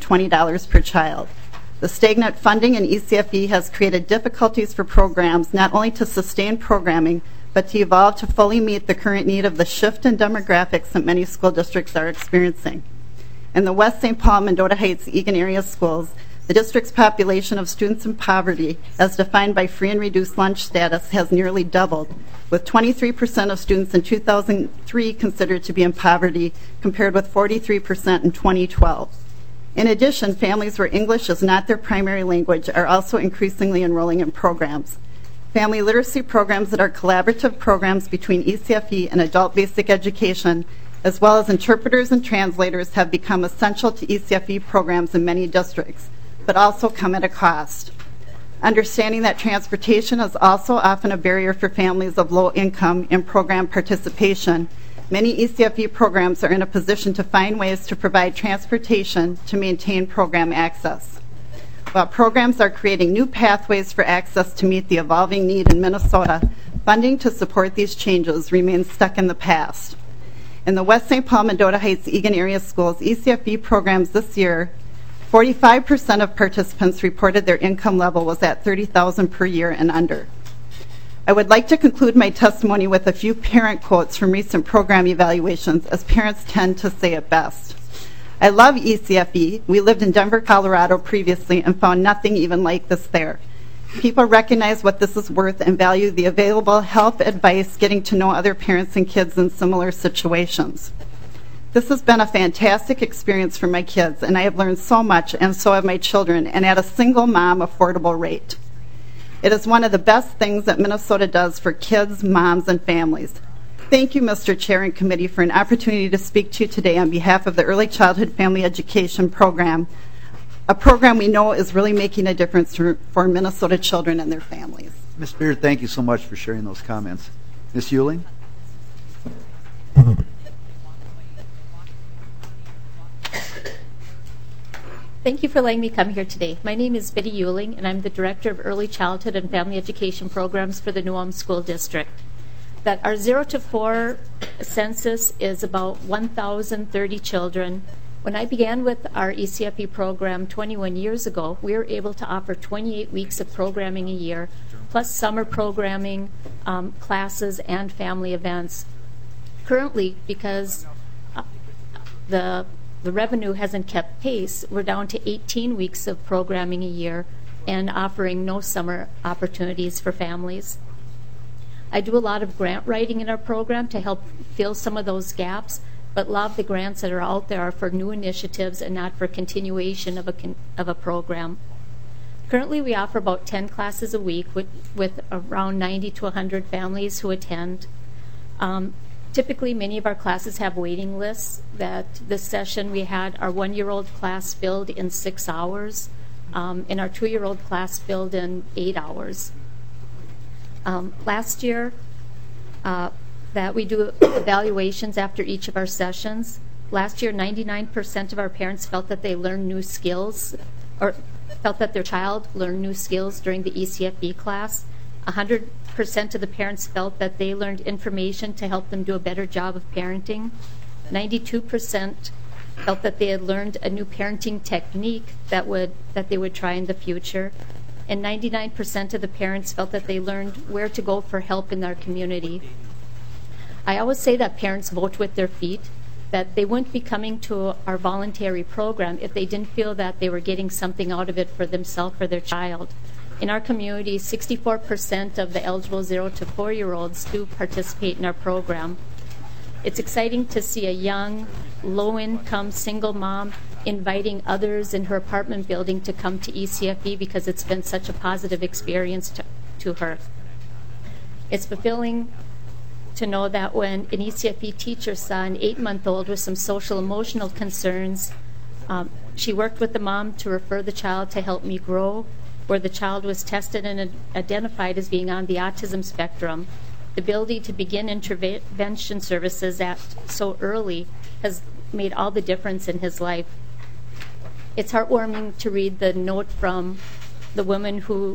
$120 per child. The stagnant funding in ECFE has created difficulties for programs not only to sustain programming, but to evolve to fully meet the current need of the shift in demographics that many school districts are experiencing. In the West St. Paul, Mendota Heights, Eagan area schools, the district's population of students in poverty, as defined by free and reduced lunch status, has nearly doubled, with 23% of students in 2003 considered to be in poverty, compared with 43% in 2012. In addition, families where English is not their primary language are also increasingly enrolling in programs. Family literacy programs that are collaborative programs between ECFE and adult basic education, as well as interpreters and translators, have become essential to ECFE programs in many districts, but also come at a cost. Understanding that transportation is also often a barrier for families of low income in program participation, many ECFE programs are in a position to find ways to provide transportation to maintain program access. While programs are creating new pathways for access to meet the evolving need in Minnesota, funding to support these changes remains stuck in the past. In the West St. Paul, Mendota Heights, Eagan area schools, ECFE programs this year, 45% of participants reported their income level was at $30,000 per year and under. I would like to conclude my testimony with a few parent quotes from recent program evaluations, as parents tend to say it best. I love ECFE. We lived in Denver, Colorado previously and found nothing even like this there. People recognize what this is worth and value the available help, advice, getting to know other parents and kids in similar situations. This has been a fantastic experience for my kids, and I have learned so much, and so have my children, and at a single mom affordable rate. It is one of the best things that Minnesota does for kids, moms, and families. Thank you, Mr. Chair and Committee, for an opportunity to speak to you today on behalf of the Early Childhood Family Education Program, a program we know is really making a difference for Minnesota children and their families. Ms. Beard, thank you so much for sharing those comments. Ms. Euling? Thank you for letting me come here today. My name is Betty Euling, and I'm the Director of Early Childhood and Family Education Programs for the New Ulm School District. That our 0 to 4 census is about 1,030 children. When I began with our ECFE program 21 years ago, we were able to offer 28 weeks of programming a year, plus summer programming, classes, and family events. Currently, because the revenue hasn't kept pace, we're down to 18 weeks of programming a year and offering no summer opportunities for families. I do a lot of grant writing in our program to help fill some of those gaps, but a lot of the grants that are out there are for new initiatives and not for continuation of a program. Currently, we offer about 10 classes a week with around 90 to 100 families who attend. Typically, many of our classes have waiting lists. That this session we had our 1-year-old class filled in 6 hours. and our 2-year-old class filled in 8 hours. Last year, that we do evaluations after each of our sessions. Last year, 99% of our parents felt that they learned new skills, or felt that their child learned new skills during the ECFE class. 100% of the parents felt that they learned information to help them do a better job of parenting. 92% felt that they had learned a new parenting technique that they would try in the future. And 99% of the parents felt that they learned where to go for help in their community. I always say that parents vote with their feet, that they wouldn't be coming to our voluntary program if they didn't feel that they were getting something out of it for themselves or their child. In our community, 64% of the eligible 0 to 4-year-olds do participate in our program. It's exciting to see a young, low-income single mom inviting others in her apartment building to come to ECFE because it's been such a positive experience to her. It's fulfilling to know that when an ECFE teacher saw an 8-month-old with some social emotional concerns, she worked with the mom to refer the child to Help Me Grow, where the child was tested and identified as being on the autism spectrum. The ability to begin intervention services so early has made all the difference in his life. It's heartwarming to read the note from the woman who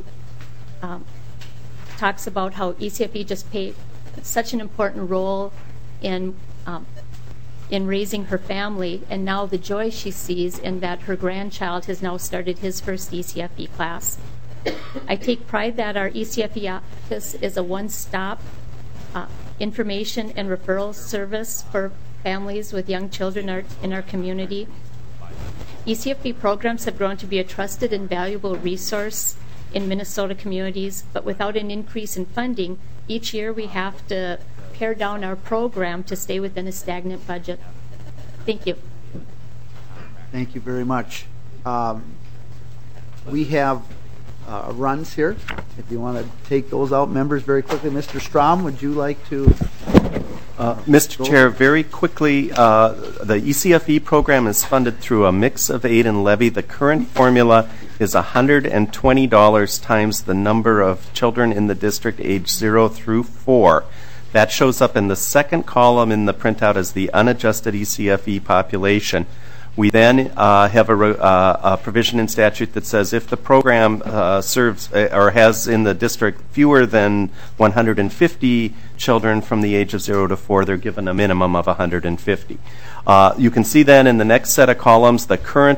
talks about how ECFE just played such an important role in raising her family, and now the joy she sees in that her grandchild has now started his first ECFE class. I take pride that our ECFE office is a one-stop information and referral service for families with young children in our community. ECFE programs have grown to be a trusted and valuable resource in Minnesota communities, but without an increase in funding, each year we have to pare down our program to stay within a stagnant budget. Thank you. Thank you very much. We have runs here. If you want to take those out, members, very quickly. Mr. Strom, would you like to? Mr. Chair, very quickly, the ECFE program is funded through a mix of aid and levy. The current formula is $120 times the number of children in the district aged 0 through 4. That shows up in the second column in the printout as the unadjusted ECFE population. We then have a provision in statute that says if the program serves or has in the district fewer than 150 children from the age of 0 to 4, they're given a minimum of 150. You can see then in the next set of columns the current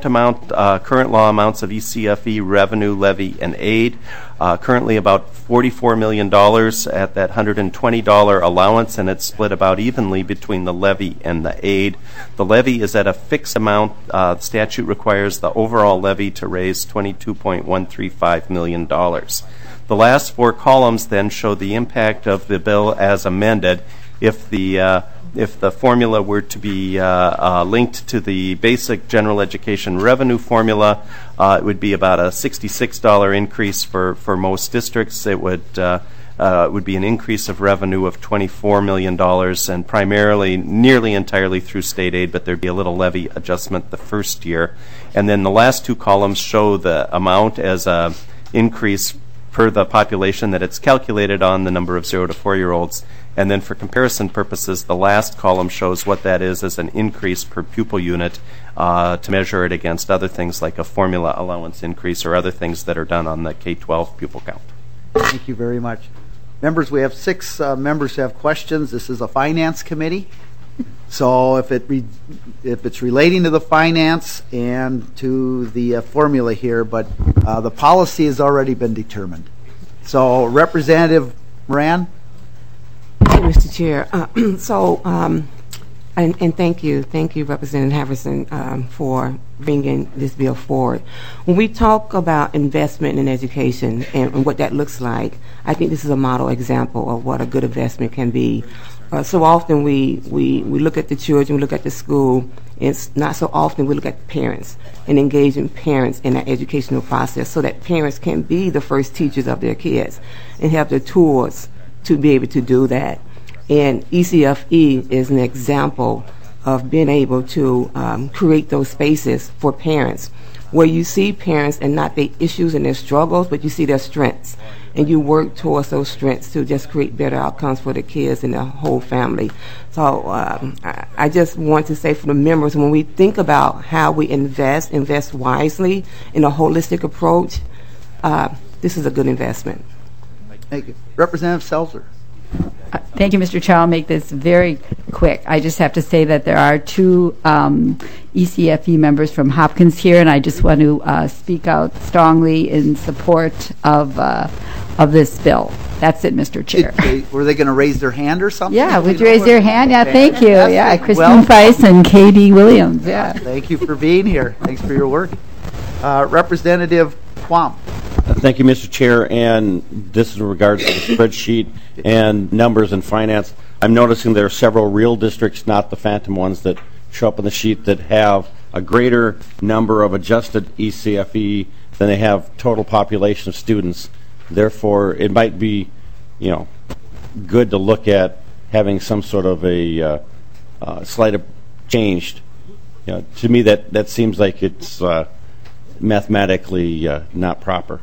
law amounts of ECFE revenue, levy, and aid. Currently about $44 million at that $120 allowance, and it's split about evenly between the levy and the aid. The levy is at a fixed amount. The statute requires the overall levy to raise $22.135 million. The last 4 columns then show the impact of the bill as amended. If the formula were to be linked to the basic general education revenue formula, it would be about a $66 increase for most districts. It would be an increase of revenue of $24 million, and primarily, nearly entirely through state aid, but there'd be a little levy adjustment the first year. And then the last 2 columns show the amount as an increase per the population that it's calculated on, the number of 0 to 4-year-olds. And then for comparison purposes, the last column shows what that is as an increase per pupil unit to measure it against other things like a formula allowance increase or other things that are done on the K-12 pupil count. Thank you very much. Members, we have 6 members who have questions. This is a finance committee. So if it's relating to the finance and to the formula here, but the policy has already been determined. So Representative Moran? Thank you, Mr. Chair. And thank you, Representative Harrison, for bringing this bill forward. When we talk about investment in education and what that looks like, I think this is a model example of what a good investment can be. So often we look at the children, we look at the school. It's not so often we look at parents and engaging parents in that educational process so that parents can be the first teachers of their kids and have the tools to be able to do that. And ECFE is an example of being able to create those spaces for parents where you see parents and not their issues and their struggles, but you see their strengths. And you work towards those strengths to just create better outcomes for the kids and the whole family. So I just want to say for the members, when we think about how we invest wisely in a holistic approach, this is a good investment. Thank you. Representative Seltzer. Thank you, Mr. Chair. I'll make this very quick. I just have to say that there are two ECFE members from Hopkins here, and I just want to speak out strongly in support of this bill. That's it, Mr. Chair. Were they going to raise their hand or something? Yeah, would you raise your hand? Yeah, thank you. Yeah, Kristen Well, Price and Katie Williams. Yeah. Thank you for being here. Thanks for your work. Representative Quam. Thank you, Mr. Chair. And this is in regards to the spreadsheet and numbers and finance. I'm noticing there are several real districts, not the phantom ones that show up on the sheet, that have a greater number of adjusted ECFE than they have total population of students. Therefore, it might be, good to look at having some sort of a slight changed. To me, that seems like it's mathematically not proper.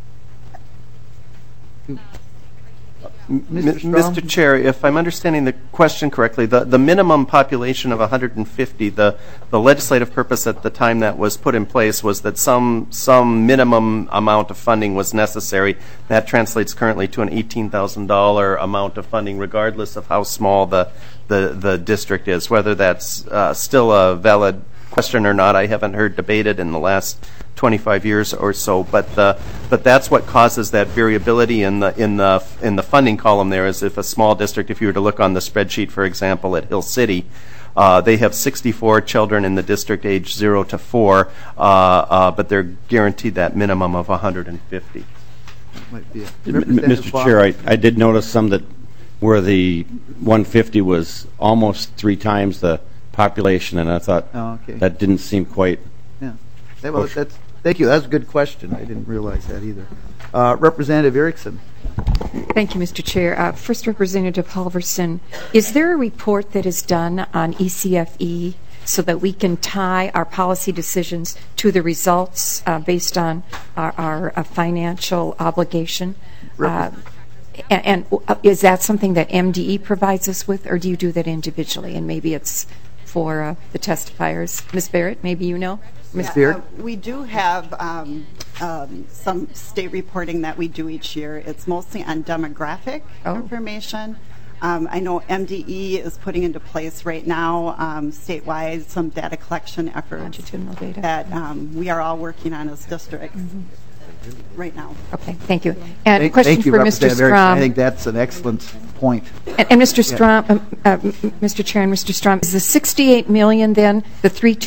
Mr. Chair, if I'm understanding the question correctly, the minimum population of 150, the legislative purpose at the time that was put in place was that some minimum amount of funding was necessary. That translates currently to an $18,000 amount of funding, regardless of how small the district is. Whether that's still a valid question or not, I haven't heard debated in the last 25 years or so, but that's what causes that variability in the funding column there. Is if a small district, if you were to look on the spreadsheet, for example, at Hill City, they have 64 children in the district age 0 to 4, but they're guaranteed that minimum of 150. Mr. Chair, I did notice some that where the 150 was almost 3 times the population, and I thought that didn't seem quite. Yeah. Well, thank you. That's a good question. I didn't realize that either. Representative Erickson. Thank you, Mr. Chair. First, Representative Halverson, is there a report that is done on ECFE so that we can tie our policy decisions to the results based on our financial obligation? And is that something that MDE provides us with, or do you do that individually? And maybe it's for the testifiers. Ms. Barrett, maybe you know? Ms. Beard? We do have some state reporting that we do each year. It's mostly on demographic information. I know MDE is putting into place right now statewide some data collection efforts longitudinal data that we are all working on as districts right now. Okay, thank you. And a question thank you, for Mr. Strom. I think that's an excellent point. And Mr. Strom, Mr. Chair and Mr. Strom, is the $68 million then the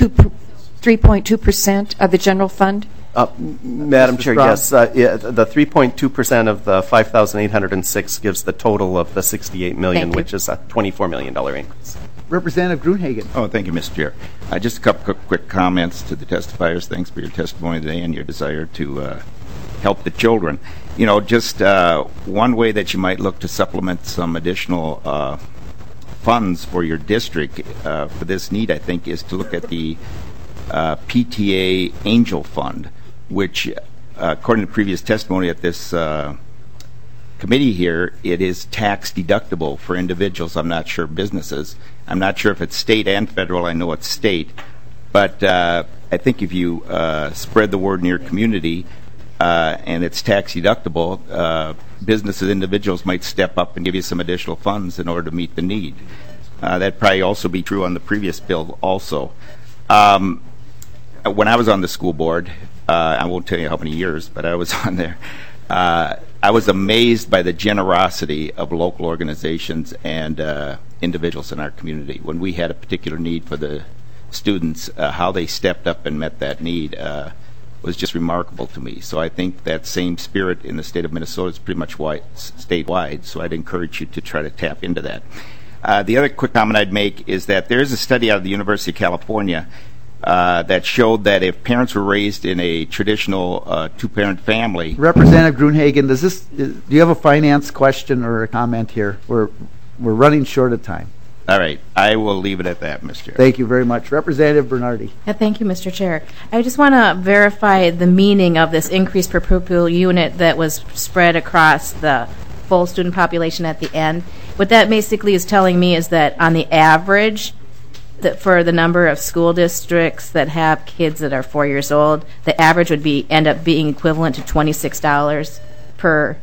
3.2% of the general fund? Madam Chair, yes. The 3.2% of the 5,806 gives the total of the $68 million, which is a $24 million increase. Representative Gruenhagen. Oh, thank you, Mr. Chair. Just a couple quick comments to the testifiers. Thanks for your testimony today and your desire to help the children. Just one way that you might look to supplement some additional funds for your district for this need, I think, is to look at the PTA Angel Fund, which, according to previous testimony at this committee here, it is tax deductible for individuals. I'm not sure businesses. I'm not sure if it's state and federal. I know it's state. But I think if you spread the word in your community and it's tax deductible, businesses, individuals might step up and give you some additional funds in order to meet the need. That'd probably also be true on the previous bill also. When I was on the school board, I won't tell you how many years, but I was on there. I was amazed by the generosity of local organizations and individuals in our community. When we had a particular need for the students, how they stepped up and met that need was just remarkable to me. So I think that same spirit in the state of Minnesota is pretty much statewide, so I'd encourage you to try to tap into that. The other quick comment I'd make is that there is a study out of the University of California that showed that if parents were raised in a traditional two-parent family. Representative Gruenhagen, do you have a finance question or a comment here? We're running short of time. All right. I will leave it at that, Mr. Chair. Thank you very much. Representative Bernardi. Thank you, Mr. Chair. I just want to verify the meaning of this increase per pupil unit that was spread across the full student population at the end. What that basically is telling me is that on the average, that for the number of school districts that have kids that are 4 years old, the average would end up being equivalent to $26 per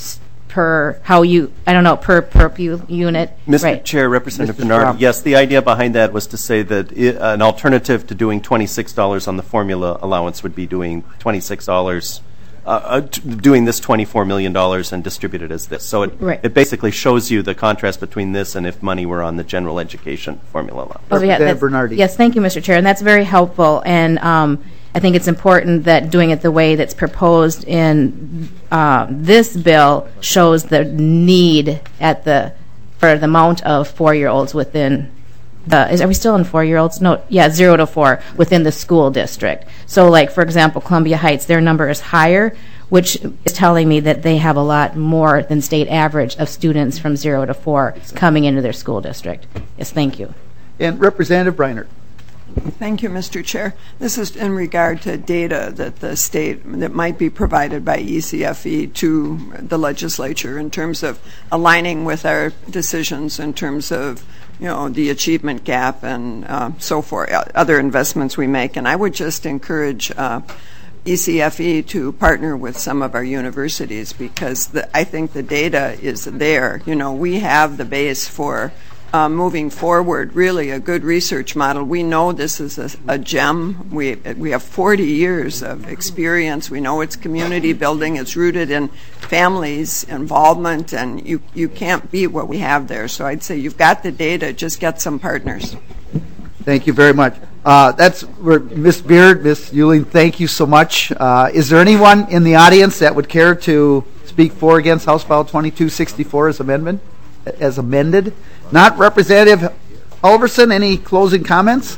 unit. Mr. Right. Chair, Representative Mr. Bernard, Schwab. yes, the idea behind that was to say that an alternative to doing $26 on the formula allowance would be doing $26, doing this $24 million and distribute it as this. So it basically shows you the contrast between this and if money were on the general education formula allowance. Representative Bernardi. Yes, thank you, Mr. Chair, and that's very helpful. And I think it's important that doing it the way that's proposed in this bill shows the need for the amount of 4-year-olds within are we still in 4-year-olds? No, yeah, 0 to 4 within the school district. So, like, for example, Columbia Heights, their number is higher, which is telling me that they have a lot more than state average of students from 0 to 4 coming into their school district. Yes, thank you. And Representative Breinert. Thank you, Mr. Chair. This is in regard to data that might be provided by ECFE to the legislature in terms of aligning with our decisions in terms of the achievement gap and so forth, other investments we make. And I would just encourage ECFE to partner with some of our universities because I think the data is there. We have the base for moving forward, really a good research model. We know this is a gem. We have 40 years of experience. We know it's community building. It's rooted in families' involvement, and you can't beat what we have there. So I'd say you've got the data. Just get some partners. Thank you very much. That's Ms. Beard, Ms. Euling, thank you so much. Is there anyone in the audience that would care to speak for or against House File 2264 as amended? Not Representative Halverson, any closing comments?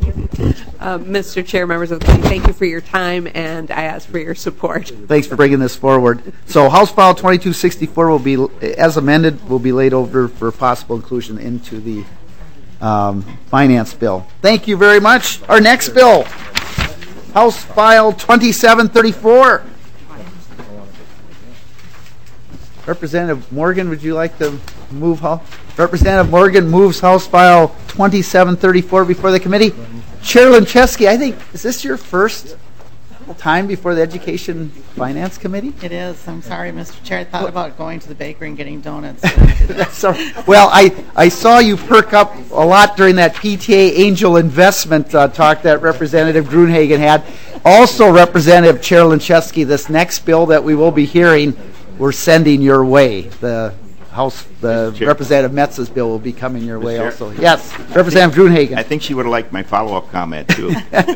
Mr. Chair, members of the committee, thank you for your time, and I ask for your support. Thanks for bringing this forward. So House File 2264 will be, as amended, will be laid over for possible inclusion into the finance bill. Thank you very much. Our next bill, House File 2734. Representative Morgan, would you like to move? Representative Morgan moves House File 2734 before the committee. Chair Lincheski, I think, is this your first time before the Education Finance Committee? It is. I'm sorry, Mr. Chair. I thought about going to the bakery and getting donuts. Well, I saw you perk up a lot during that PTA angel investment talk that Representative Gruenhagen had. Also, Representative Chair Lincheski, this next bill that we will be hearing, we're sending your way. The Representative Metz's bill will be coming your way also. Yes, Representative Gruenhagen. I think she would have liked my follow-up comment, too.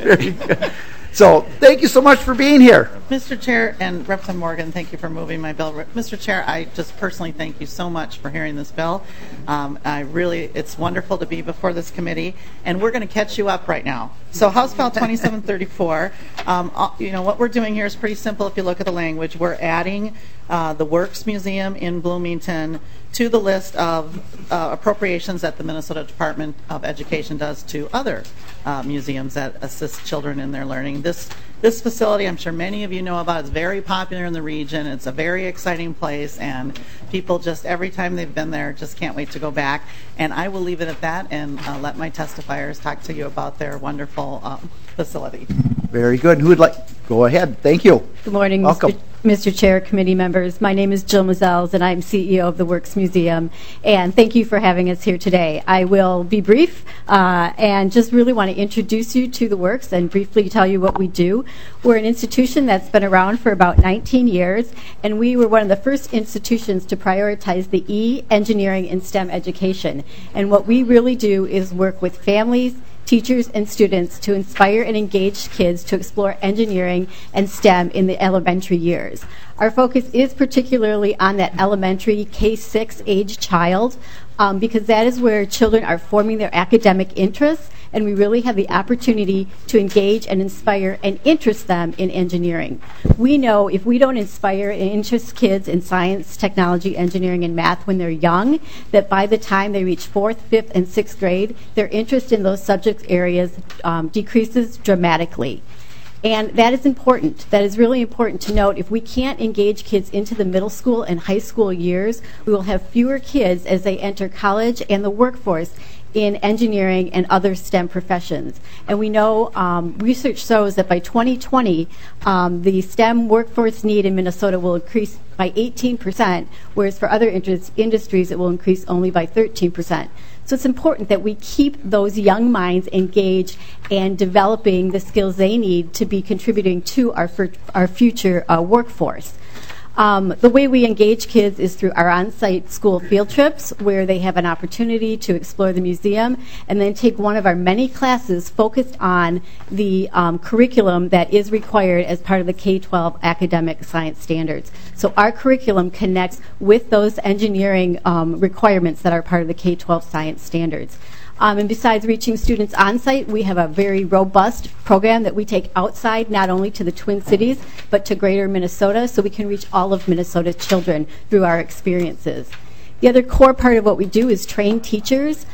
So thank you so much for being here. Mr. Chair and Representative Morgan, thank you for moving my bill. Mr. Chair, I just personally thank you so much for hearing this bill. It's wonderful to be before this committee, and we're going to catch you up right now. So House File 2734, what we're doing here is pretty simple if you look at the language. We're adding the Works Museum in Bloomington to the list of appropriations that the Minnesota Department of Education does to other museums that assist children in their learning. This facility, I'm sure many of you know about, is very popular in the region. It's a very exciting place, and people just, every time they've been there, just can't wait to go back. And I will leave it at that and let my testifiers talk to you about their wonderful facility. Very good. Who would like? Go ahead. Thank you. Good morning, Welcome. Mr. Chair, committee members. My name is Jill Mazels, and I'm CEO of the Works Museum. And thank you for having us here today. I will be brief and just really want to introduce you to the Works and briefly tell you what we do. We're an institution that's been around for about 19 years, and we were one of the first institutions to prioritize the E, engineering, and STEM education. And what we really do is work with families, teachers, and students to inspire and engage kids to explore engineering and STEM in the elementary years. Our focus is particularly on that elementary K-6 age child because that is where children are forming their academic interests and we really have the opportunity to engage and inspire and interest them in engineering. We know if we don't inspire and interest kids in science, technology, engineering, and math when they're young, that by the time they reach 4th, 5th, and 6th grade, their interest in those subject areas decreases dramatically. And that is important. That is really important to note. If we can't engage kids into the middle school and high school years, we will have fewer kids as they enter college and the workforce in engineering and other STEM professions. And we know research shows that by 2020, the STEM workforce need in Minnesota will increase by 18%, whereas for other industries it will increase only by 13%. So it's important that we keep those young minds engaged and developing the skills they need to be contributing to our future workforce. The way we engage kids is through our on-site school field trips, where they have an opportunity to explore the museum and then take one of our many classes focused on the curriculum that is required as part of the K-12 academic science standards. So our curriculum connects with those engineering requirements that are part of the K-12 science standards. And besides reaching students on site, we have a very robust program that we take outside, not only to the Twin Cities, but to greater Minnesota, so we can reach all of Minnesota's children through our experiences. The other core part of what we do is train teachers.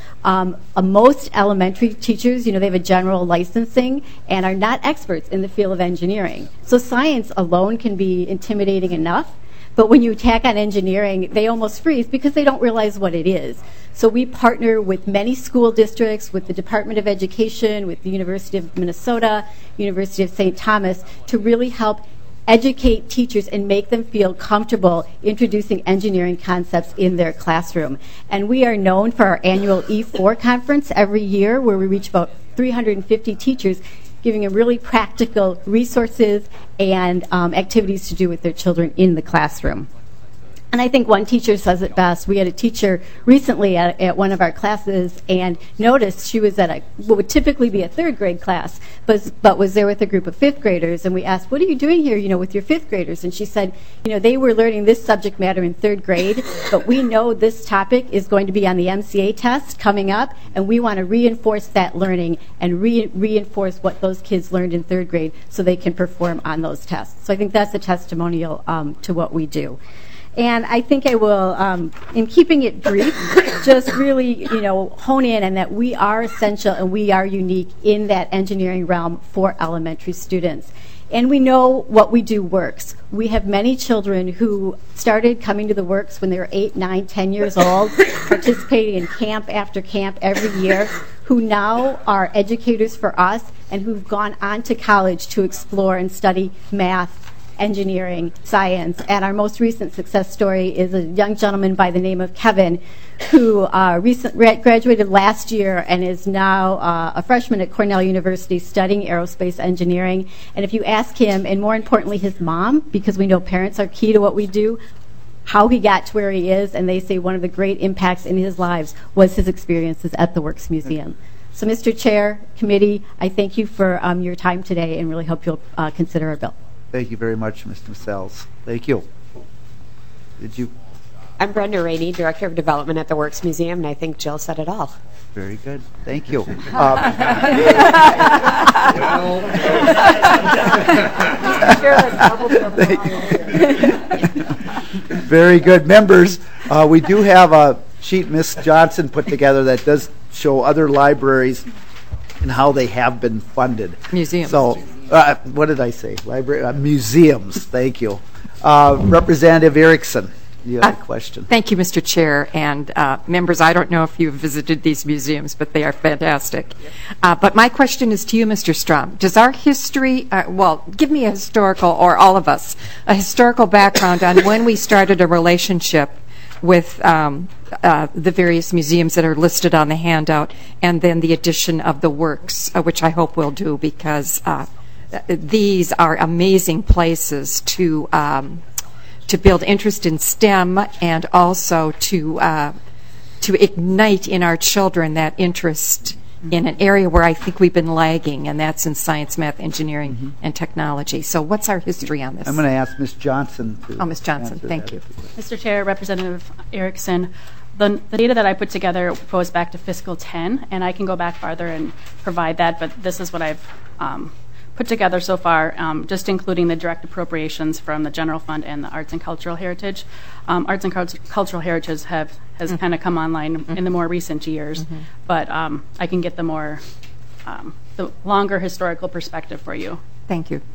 Most elementary teachers, they have a general licensing and are not experts in the field of engineering. So science alone can be intimidating enough. But when you tack on engineering, they almost freeze because they don't realize what it is. So we partner with many school districts, with the Department of Education, with the University of Minnesota, University of St. Thomas, to really help educate teachers and make them feel comfortable introducing engineering concepts in their classroom. And we are known for our annual E4 conference every year, where we reach about 350 teachers, giving them really practical resources and activities to do with their children in the classroom. And I think one teacher says it best. We had a teacher recently at one of our classes and noticed she was at what would typically be a 3rd grade class, but was there with a group of 5th graders. And we asked, what are you doing here, with your 5th graders? And she said, they were learning this subject matter in 3rd grade, but we know this topic is going to be on the MCA test coming up, and we want to reinforce that learning and reinforce what those kids learned in 3rd grade so they can perform on those tests. So I think that's a testimonial to what we do. And I think I will, in keeping it brief, just really, hone in on that we are essential and we are unique in that engineering realm for elementary students. And we know what we do works. We have many children who started coming to the Works when they were 8, 9, 10 years old, participating in camp after camp every year, who now are educators for us and who've gone on to college to explore and study math, engineering, science. And our most recent success story is a young gentleman by the name of Kevin, who graduated last year and is now a freshman at Cornell University studying aerospace engineering. And if you ask him, and more importantly his mom, because we know parents are key to what we do, how he got to where he is, and they say one of the great impacts in his lives was his experiences at the Works Museum. So Mr. Chair, committee, I thank you for your time today and really hope you'll consider our bill. Thank you very much, Mr. Sells. Thank you. I'm Brenda Rainey, Director of Development at the Works Museum, and I think Jill said it all. Very good. Thank you. Very good. Members, we do have a sheet Ms. Johnson put together that does show other libraries and how they have been funded. Museums. So, what did I say? Library, museums. Thank you. Representative Erickson, you have a question. Thank you, Mr. Chair. And members, I don't know if you've visited these museums, but they are fantastic. But my question is to you, Mr. Strom. Does our history, give me a historical, or all of us, a historical background on when we started a relationship with the various museums that are listed on the handout, and then the addition of the Works, which I hope we'll do, because these are amazing places to build interest in STEM and also to ignite in our children that interest in an area where I think we've been lagging, and that's in science, math, engineering, and technology. So what's our history on this? I'm going to ask Ms. Johnson to Ms. Johnson, thank you. Mr. Chair, Representative Erickson, the data that I put together goes back to fiscal 10, and I can go back farther and provide that, but this is what I've put together so far, just including the direct appropriations from the general fund and the arts and cultural heritage. Arts and cultural heritage has kind of come online in the more recent years, but I can get the longer historical perspective for you. Thank you.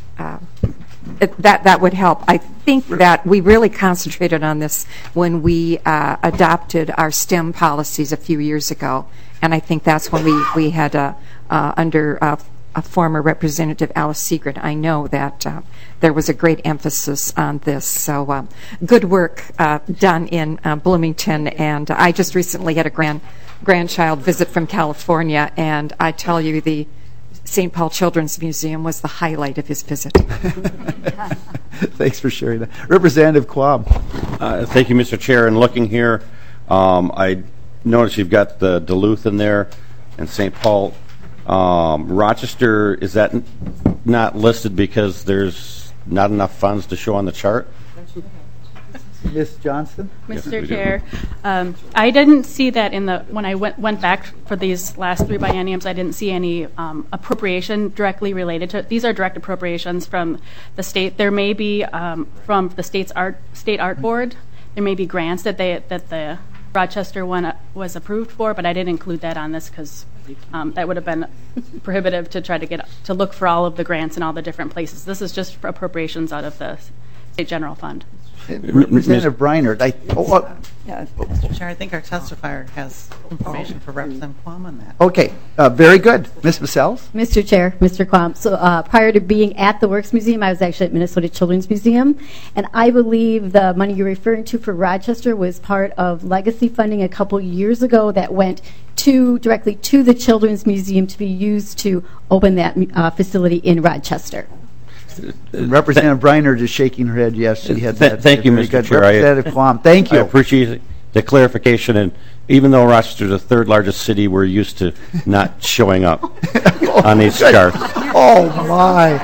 That would help. I think that we really concentrated on this when we adopted our STEM policies a few years ago, and I think that's when we had under a former Representative Alice Segrett. I know that there was a great emphasis on this. So good work done in Bloomington, and I just recently had a grandchild visit from California, and I tell you, the St. Paul Children's Museum was the highlight of his visit. Thanks for sharing that. Representative Quam. Thank you, Mr. Chair. And looking here, I noticed you've got the Duluth in there and St. Paul. Rochester, is that not listed because there's not enough funds to show on the chart? Ms. Johnston? Mr. Chair, I didn't see that when I went back for these last 3 bienniums, I didn't see any appropriation directly related to it. These are direct appropriations from the state. There may be from the state art board. There may be grants that the Rochester one was approved for, but I didn't include that on this because that would have been prohibitive to try to look for all of the grants in all the different places. This is just for appropriations out of the state general fund. Representative Breinert. Mr. Chair, I think our testifier has information for Representative Quam on that. Okay, very good. Ms. Masells? Mr. Chair, Mr. Quam, so prior to being at the Works Museum, I was actually at Minnesota Children's Museum, and I believe the money you're referring to for Rochester was part of legacy funding a couple years ago that went directly to the Children's Museum to be used to open that facility in Rochester. Representative Breinert is shaking her head. Yes, she had that. Thank you, Mr. Chair. Representative Quam, thank you. I appreciate the clarification. And even though Rochester is the 3rd largest city, we're used to not showing up on these charts. Oh, my.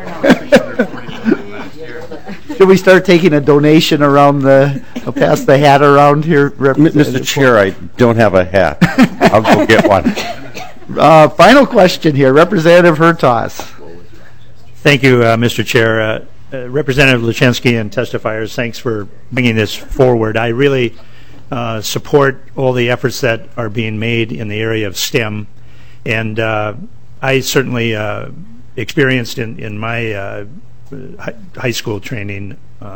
Should we start taking a donation around pass the hat around here? Mr. Chair, I don't have a hat. I'll go get one. Final question here. Representative Hertaus. Thank you, Mr. Chair. Representative Leszczynski and testifiers, thanks for bringing this forward. I really support all the efforts that are being made in the area of STEM, and I certainly experienced in my high school training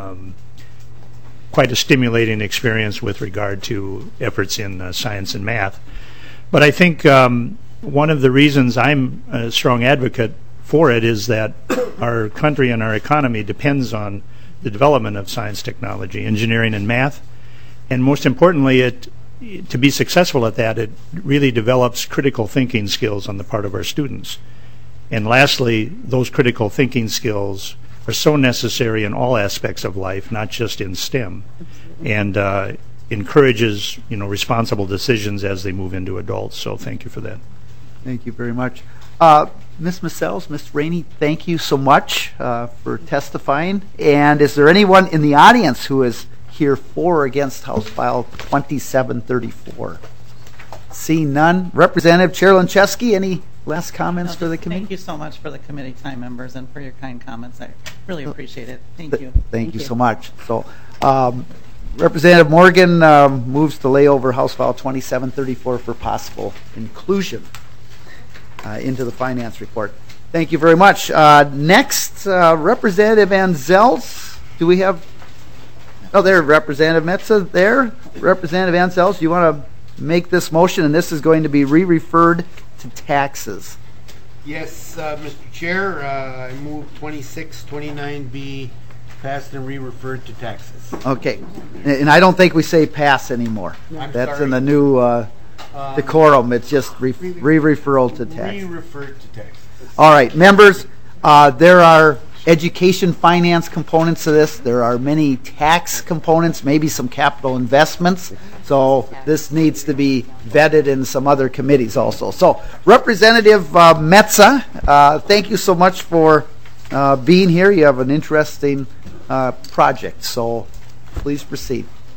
quite a stimulating experience with regard to efforts in science and math. But I think one of the reasons I'm a strong advocate for it is that our country and our economy depends on the development of science, technology, engineering, and math. And most importantly, to be successful at that, it really develops critical thinking skills on the part of our students. And lastly, those critical thinking skills are so necessary in all aspects of life, not just in STEM, and encourages responsible decisions as they move into adults. So thank you for that. Thank you very much. Ms. Masells, Ms. Rainey, thank you so much for testifying. And is there anyone in the audience who is here for or against House File 2734? Seeing none. Representative Chair Leszczynski, any last comments for the committee? Thank you so much for the committee time, members, and for your kind comments. I really appreciate it. Thank you. Thank you so much. So, Representative Morgan moves to lay over House File 2734 for possible inclusion into the finance report. Thank you very much. Next, Representative Anzels. Do we have? Oh, there, Representative Metza there. Representative Anzels, you want to make this motion, and this is going to be re-referred to taxes. Yes, Mr. Chair, I move 2629B passed and re-referred to taxes. Okay, and I don't think we say pass anymore. That's in the new decorum. It's just re-referral to taxes. Re-referred to taxes. All right, members, there are education finance components to this. There are many tax components, maybe some capital investments. So this needs to be vetted in some other committees also. So Representative Metza, thank you so much for being here. You have an interesting project, so please proceed.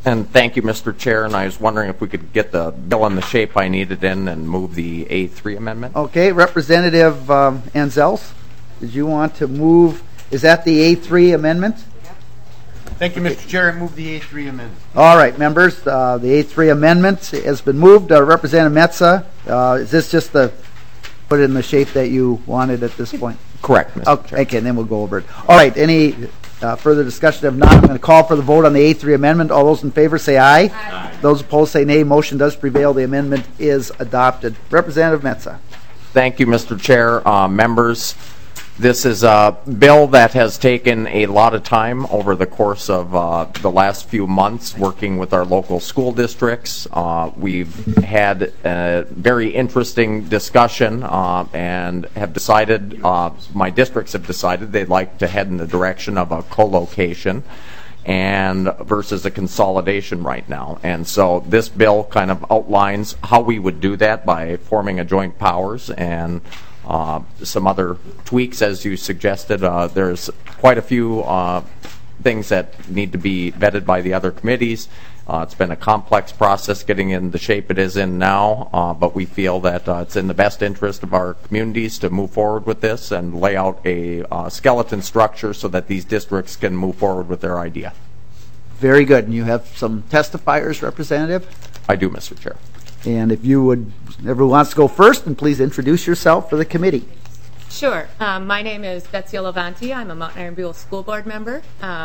And thank you, Mr. Chair. And I was wondering if we could get the bill in the shape I needed in and move the A3 amendment. Okay, Representative Anzels, did you want to move? Is that the A3 amendment? Thank you, Mr. Chair. I move the A3 amendment. All right, members, the A3 amendment has been moved. Representative Metsa, is this just the put it in the shape that you wanted at this point? Correct, Mr. Chair. Okay, and then we'll go over it. All right, any further discussion? If not, I'm going to call for the vote on the A3 amendment. All those in favor say aye. Aye. Those opposed say nay. Motion does prevail. The amendment is adopted. Representative Metsa. Thank you, Mr. Chair. Members, this is a bill that has taken a lot of time over the course of the last few months working with our local school districts. We've had a very interesting discussion and have decided, my districts have decided they'd like to head in the direction of a co-location and versus a consolidation right now. And so this bill kind of outlines how we would do that by forming a joint powers and some other tweaks, as you suggested. There's quite a few things that need to be vetted by the other committees. It's been a complex process getting in the shape it is in now, but we feel that it's in the best interest of our communities to move forward with this and lay out a skeleton structure so that these districts can move forward with their idea. Very good. And you have some testifiers, Representative? I do, Mr. Chair. And if you would, everyone wants to go first, and please introduce yourself for the committee. Sure. My name is Betsy Olavanti. I'm a Mount Iron Buell School Board member.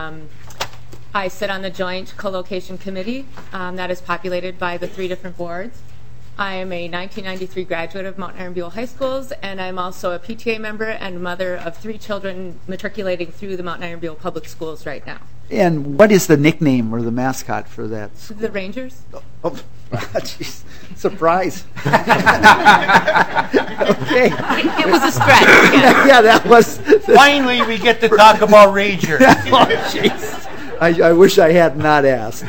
I sit on the joint co-location committee that is populated by the 3 different boards. I am a 1993 graduate of Mount Iron Buell High Schools, and I'm also a PTA member and mother of 3 children matriculating through the Mount Iron Buell Public Schools right now. And what is the nickname or the mascot for that school? The Rangers. Oh, jeez. Surprise. Okay. It was a stretch. Yeah, that was. Finally, we get to talk about Rangers. Oh, jeez. I wish I had not asked.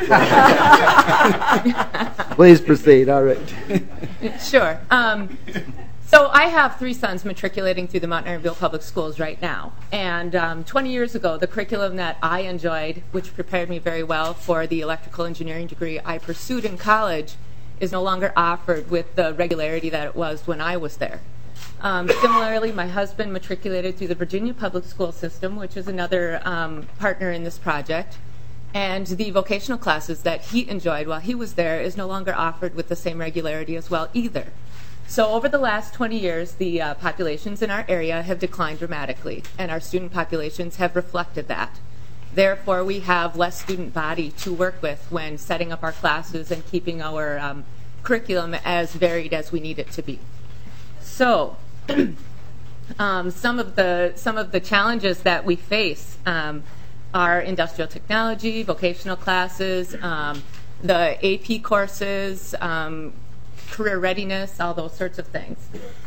Please proceed. All right. Sure. So I have 3 sons matriculating through the Mount Iron Buell Public Schools right now. And 20 years ago, the curriculum that I enjoyed, which prepared me very well for the electrical engineering degree I pursued in college, is no longer offered with the regularity that it was when I was there. Similarly, my husband matriculated through the Virginia Public School System, which is another partner in this project. And the vocational classes that he enjoyed while he was there is no longer offered with the same regularity as well either. So over the last 20 years, the populations in our area have declined dramatically, and our student populations have reflected that. Therefore, we have less student body to work with when setting up our classes and keeping our curriculum as varied as we need it to be. So some of the challenges that we face are industrial technology, vocational classes, the AP courses, career readiness, all those sorts of things.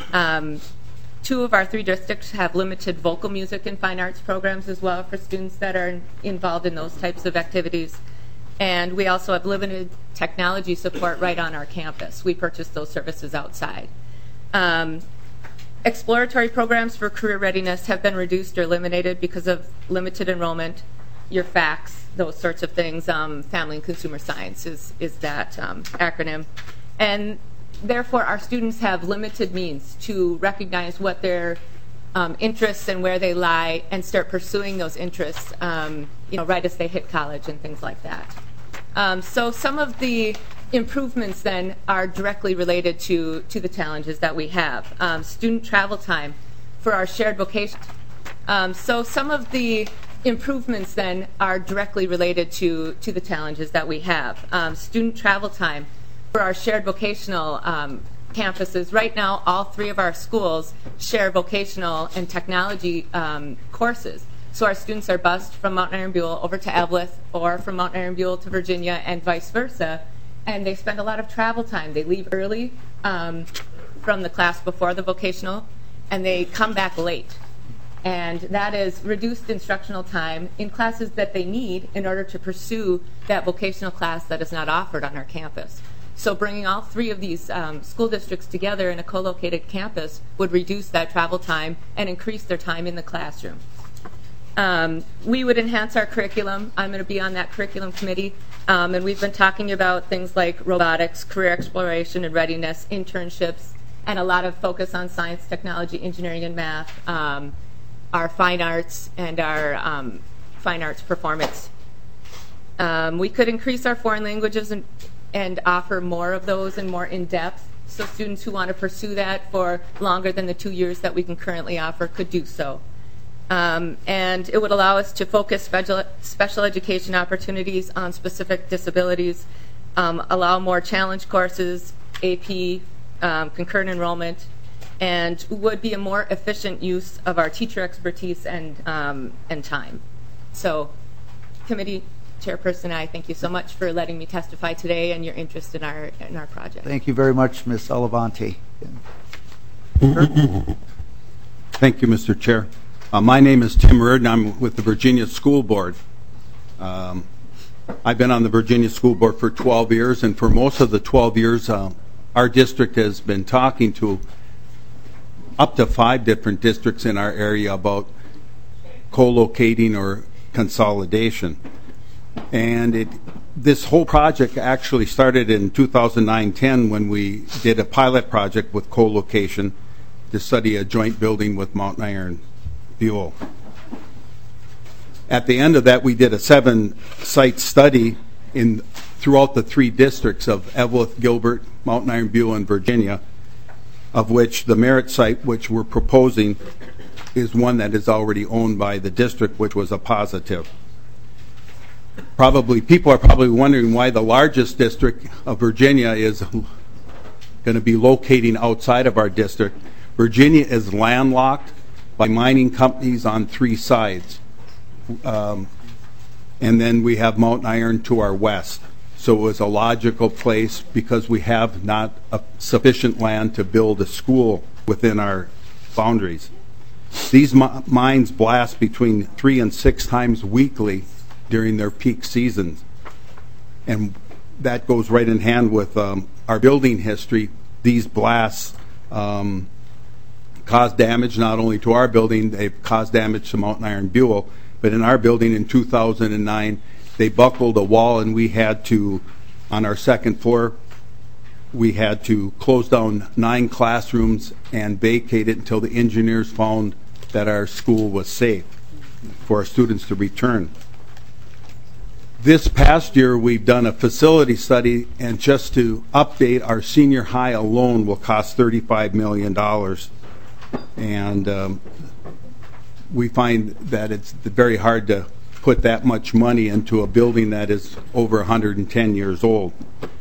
2 of our 3 districts have limited vocal music and fine arts programs as well for students that are involved in those types of activities. And we also have limited technology support right on our campus. We purchase those services outside. Exploratory programs for career readiness have been reduced or eliminated because of limited enrollment, your FACS, those sorts of things. Family and Consumer Science is that acronym. And therefore, our students have limited means to recognize what their interests and where they lie and start pursuing those interests right as they hit college and things like that. So some of the improvements then are directly related to the challenges that we have. Student travel time for our shared vocation. So some of the improvements then are directly related to the challenges that we have. Student travel time for our shared vocational campuses. Right now, all 3 of our schools share vocational and technology courses. So our students are bused from Mount Iron Buell over to Eveleth or from Mount Iron Buell to Virginia and vice versa. And they spend a lot of travel time. They leave early from the class before the vocational, and they come back late. And that is reduced instructional time in classes that they need in order to pursue that vocational class that is not offered on our campus. So bringing all 3 of these school districts together in a co-located campus would reduce that travel time and increase their time in the classroom. We would enhance our curriculum. I'm going to be on that curriculum committee. And we've been talking about things like robotics, career exploration and readiness, internships, and a lot of focus on science, technology, engineering, and math, our fine arts, and our fine arts performance. We could increase our foreign languages and offer more of those and more in-depth, so students who want to pursue that for longer than the 2 years that we can currently offer could do so. And it would allow us to focus special education opportunities on specific disabilities, allow more challenge courses, AP, concurrent enrollment, and would be a more efficient use of our teacher expertise and time. So, committee chairperson, I thank you so much for letting me testify today and your interest in our project. Thank you very much, Ms. Alavanti. Thank you, Mr. Chair. My name is Tim Reardon. I'm with the Virginia School Board. I've been on the Virginia School Board for 12 years, and for most of the 12 years, our district has been talking to up to 5 different districts in our area about co-locating or consolidation. And this whole project actually started in 2009-10 when we did a pilot project with co-location to study a joint building with Mountain Iron Buell. At the end of that, we did a 7-site study throughout the 3 districts of Eveleth, Gilbert, Mountain Iron Buell, and Virginia, of which the Merritt site, which we're proposing, is one that is already owned by the district, which was a positive. People are probably wondering why the largest district of Virginia is going to be locating outside of our district. Virginia is landlocked by mining companies on 3 sides. And then we have Mountain Iron to our west. So it was a logical place because we have not sufficient land to build a school within our boundaries. These mines blast between 3 and 6 times weekly during their peak seasons. And that goes right in hand with our building history. These blasts cause damage not only to our building, they've caused damage to Mountain Iron Buell, but in our building in 2009, they buckled a wall and we had to, on our 2nd floor, we had to close down 9 classrooms and vacate it until the engineers found that our school was safe for our students to return. This past year, we've done a facility study, and just to update, our senior high alone will cost $35 million. And we find that it's very hard to put that much money into a building that is over 110 years old.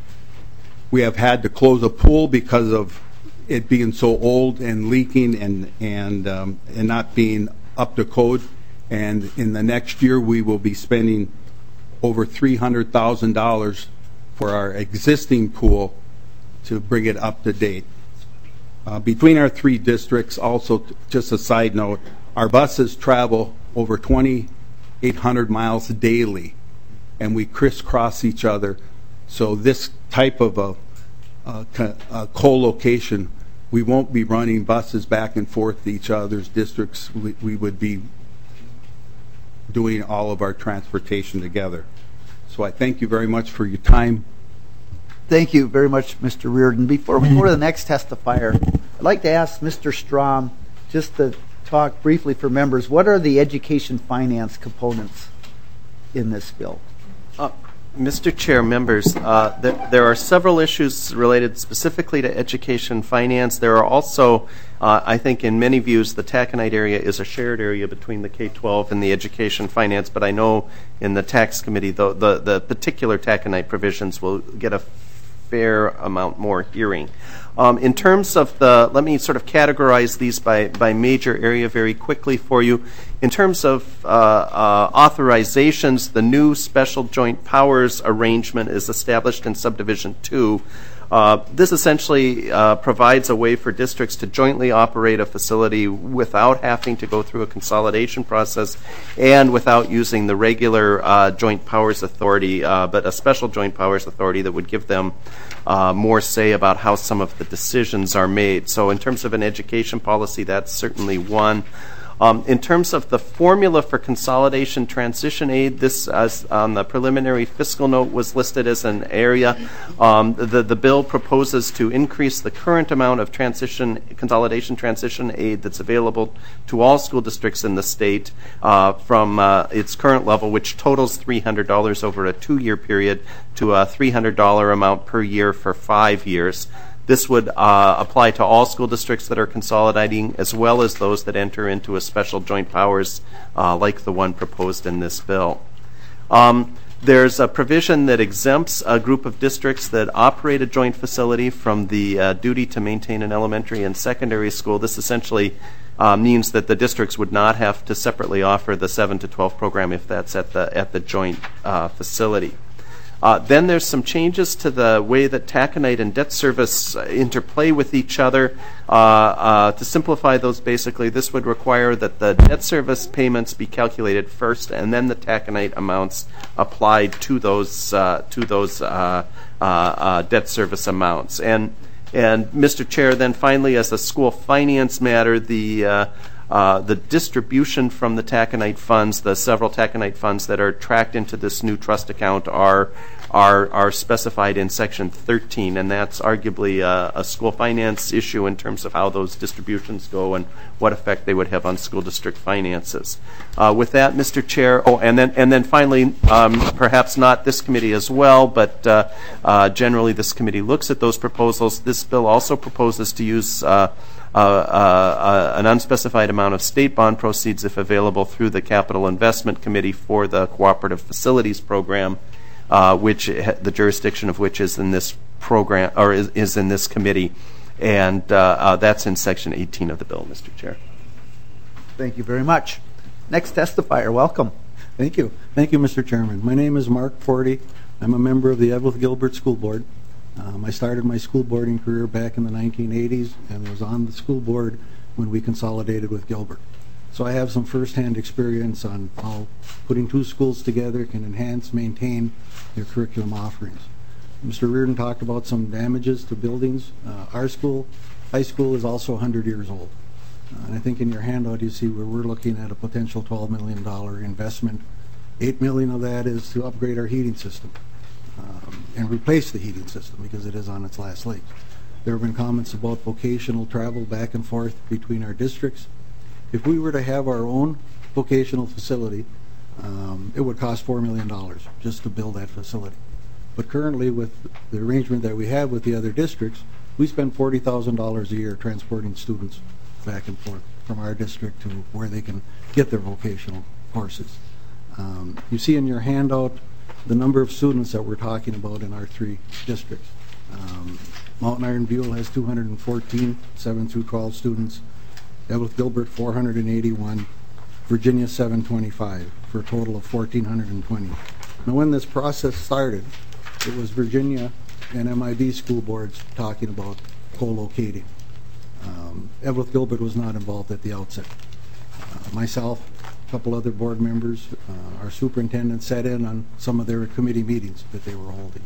We have had to close a pool because of it being so old and leaking and not being up to code. And in the next year, we will be spending over $300,000 for our existing pool to bring it up to date. Between our 3 districts, also, just a side note, our buses travel over 2,800 miles daily, and we crisscross each other. So this type of a co-location, we won't be running buses back and forth to each other's districts. We would be doing all of our transportation together. So I thank you very much for your time. Thank you very much, Mr. Reardon. Before we go to the next testifier, I'd like to ask Mr. Strom just to talk briefly for members. What are the education finance components in this bill? Mr. Chair, members, there are several issues related specifically to education finance. There are also, I think in many views, the taconite area is a shared area between the K-12 and the education finance, but I know in the tax committee the particular taconite provisions will get a fair amount more hearing. In terms of let me sort of categorize these by major area very quickly for you. In terms of authorizations, the new special joint powers arrangement is established in subdivision 2. This essentially provides a way for districts to jointly operate a facility without having to go through a consolidation process and without using the regular joint powers authority, but a special joint powers authority that would give them more say about how some of the decisions are made. So in terms of an education policy, that's certainly one. In terms of the formula for consolidation transition aid, this on the preliminary fiscal note was listed as an area. The bill proposes to increase the current amount of consolidation transition aid that's available to all school districts in the state from its current level, which totals $300 over a 2-year period, to a $300 amount per year for 5 years. This would apply to all school districts that are consolidating, as well as those that enter into a special joint powers like the one proposed in this bill. There's a provision that exempts a group of districts that operate a joint facility from the duty to maintain an elementary and secondary school. This essentially means that the districts would not have to separately offer the 7 to 12 program if that's at the joint facility. Then there's some changes to the way that taconite and debt service interplay with each other. To simplify those, basically, this would require that the debt service payments be calculated first, and then the taconite amounts applied to those debt service amounts. And Mr. Chair, then finally, as a school finance matter, the distribution from the taconite funds, the several taconite funds that are tracked into this new trust account are specified in Section 13, and that's arguably a school finance issue in terms of how those distributions go and what effect they would have on school district finances. With that, Mr. Chair, and then finally, perhaps not this committee as well, but generally this committee looks at those proposals. This bill also proposes to use an unspecified amount of state bond proceeds, if available, through the Capital Investment Committee for the Cooperative Facilities Program, which the jurisdiction of which is in this program, or is in this committee, and that's in Section 18 of the bill, Mr. Chair. Thank you very much. Next testifier, welcome. Thank you. Thank you, Mr. Chairman. My name is Mark Forty. I'm a member of the Eveleth-Gilbert School Board. I started my school boarding career back in the 1980s and was on the school board when we consolidated with Gilbert. So I have some firsthand experience on how putting two schools together can enhance, maintain their curriculum offerings. Mr. Reardon talked about some damages to buildings. Our school, high school, is also 100 years old. And I think in your handout you see where we're looking at a potential $12 million investment. $8 million of that is to upgrade our heating system. And replace the heating system because it is on its last legs. There have been comments about vocational travel back and forth between our districts. If we were to have our own vocational facility, it would cost $4 million just to build that facility. But currently, with the arrangement that we have with the other districts, we spend $40,000 a year transporting students back and forth from our district to where they can get their vocational courses. You see in your handout the number of students that we're talking about in our 3 districts. Mountain Iron Buell has 214 7 through 12 students. Eveleth-Gilbert 481. Virginia 725 for a total of 1,420. Now, when this process started, it was Virginia and MIB school boards talking about co-locating. Eveleth-Gilbert was not involved at the outset. Myself, a couple other board members, our superintendent sat in on some of their committee meetings that they were holding.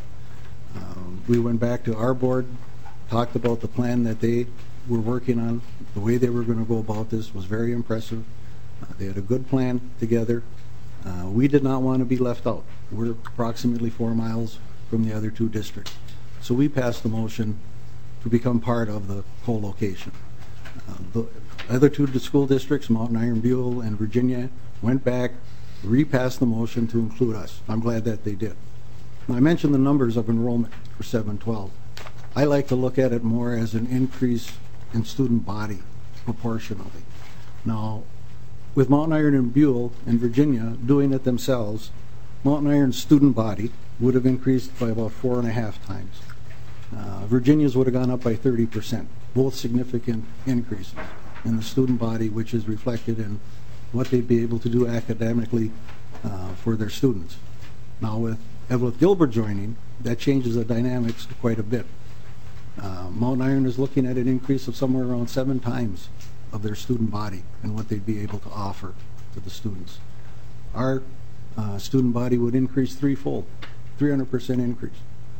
We went back to our board, talked about the plan that they were working on. The way they were going to go about this was very impressive. They had a good plan together. We did not want to be left out. We're approximately 4 miles from the other 2 districts. So we passed the motion to become part of the co-location. The other 2 school districts, Mountain Iron Buell and Virginia, went back, repassed the motion to include us. I'm glad that they did. Now, I mentioned the numbers of enrollment for 7-12. I like to look at it more as an increase in student body proportionally. Now, with Mountain Iron and Buell and Virginia doing it themselves, Mountain Iron's student body would have increased by about 4.5 times. Virginia's would have gone up by 30%, both significant increases in the student body, which is reflected in what they'd be able to do academically for their students. Now, with Eveleth-Gilbert joining, that changes the dynamics quite a bit. Mountain Iron is looking at an increase of somewhere around 7 times of their student body and what they'd be able to offer to the students. Our student body would increase threefold, 300% increase.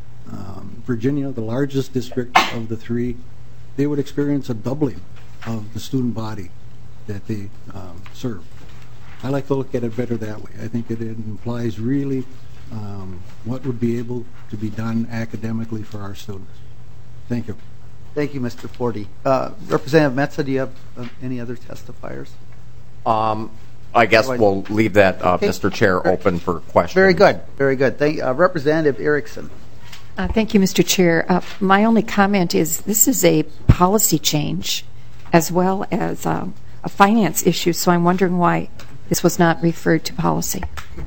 Virginia, the largest district of the 3, they would experience a doubling of the student body that they serve. I like to look at it better that way. I think it implies really what would be able to be done academically for our students. Thank you. Thank you, Mr. Forty. Representative Metsa, do you have any other testifiers? I guess we'll leave that, Mr. Chair, open for questions. Very good. Very good. Representative Erickson. Thank you, Mr. Chair. My only comment is this is a policy change as well as a finance issue, so I'm wondering why this was not referred to policy.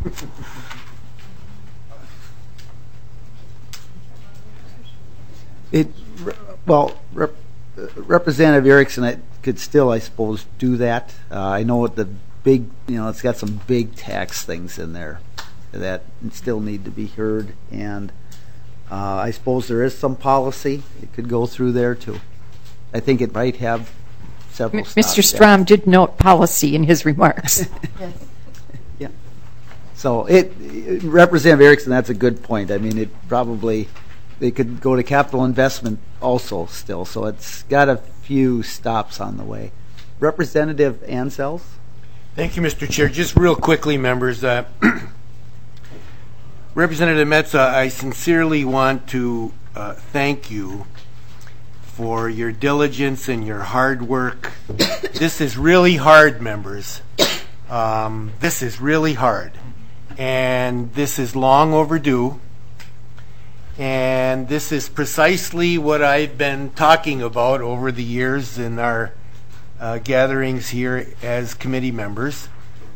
Representative Erickson could still, I suppose, do that. I know the big, it's got some big tax things in there that still need to be heard, and I suppose there is some policy. It could go through there, too. I think it might have several Mr. Strom did note policy in his remarks. Yes. Yeah. So, Representative Erickson, that's a good point. I mean, they could go to capital investment also still, so it's got a few stops on the way. Representative Ansels? Thank you, Mr. Chair. Just real quickly, members. Representative Metsa, I sincerely want to thank you for your diligence and your hard work. This is really hard, members. This is really hard. And this is long overdue. And this is precisely what I've been talking about over the years in our gatherings here as committee members.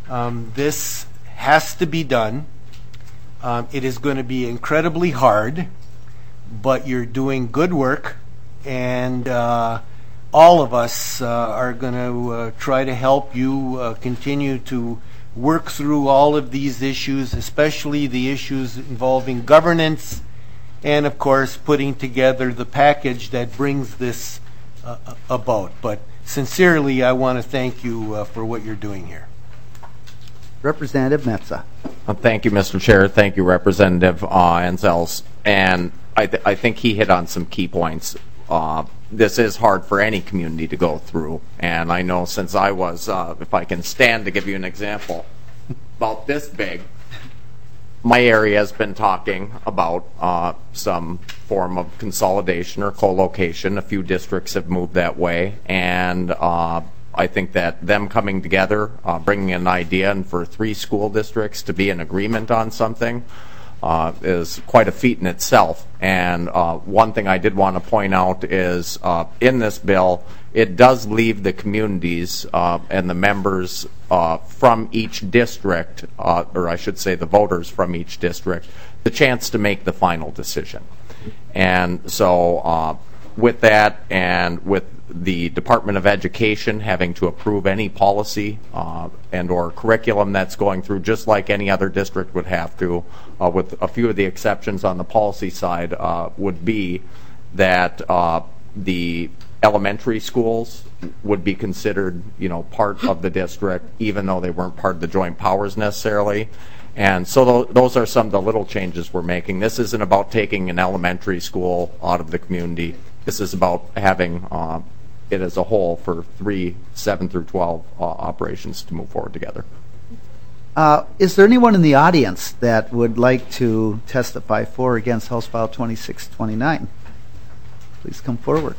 This has to be done. It is going to be incredibly hard, but you're doing good work, and all of us are going to try to help you continue to work through all of these issues, especially the issues involving governance and, of course, putting together the package that brings this about. But sincerely, I want to thank you for what you're doing here. Representative Metsa. Thank you, Mr. Chair. Thank you, Representative Ansels. And I think he hit on some key points. This is hard for any community to go through. And I know since I was, if I can stand to give you an example, about this big, my area has been talking about some form of consolidation or co-location. A few districts have moved that way, and I think that them coming together, bringing an idea, and for 3 school districts to be in agreement on something is quite a feat in itself. And one thing I did want to point out is in this bill, it does leave the communities and the members from each district, or I should say the voters from each district, the chance to make the final decision. And so with that, and with the Department of Education having to approve any policy and or curriculum that's going through, just like any other district would have to, with a few of the exceptions on the policy side, would be that the elementary schools would be considered, part of the district, even though they weren't part of the joint powers necessarily. And so those are some of the little changes we're making. This isn't about taking an elementary school out of the community. This is about having it as a whole for 3 7 through 12 operations to move forward together. Is there anyone in the audience that would like to testify for or against House File 2629? Please come forward.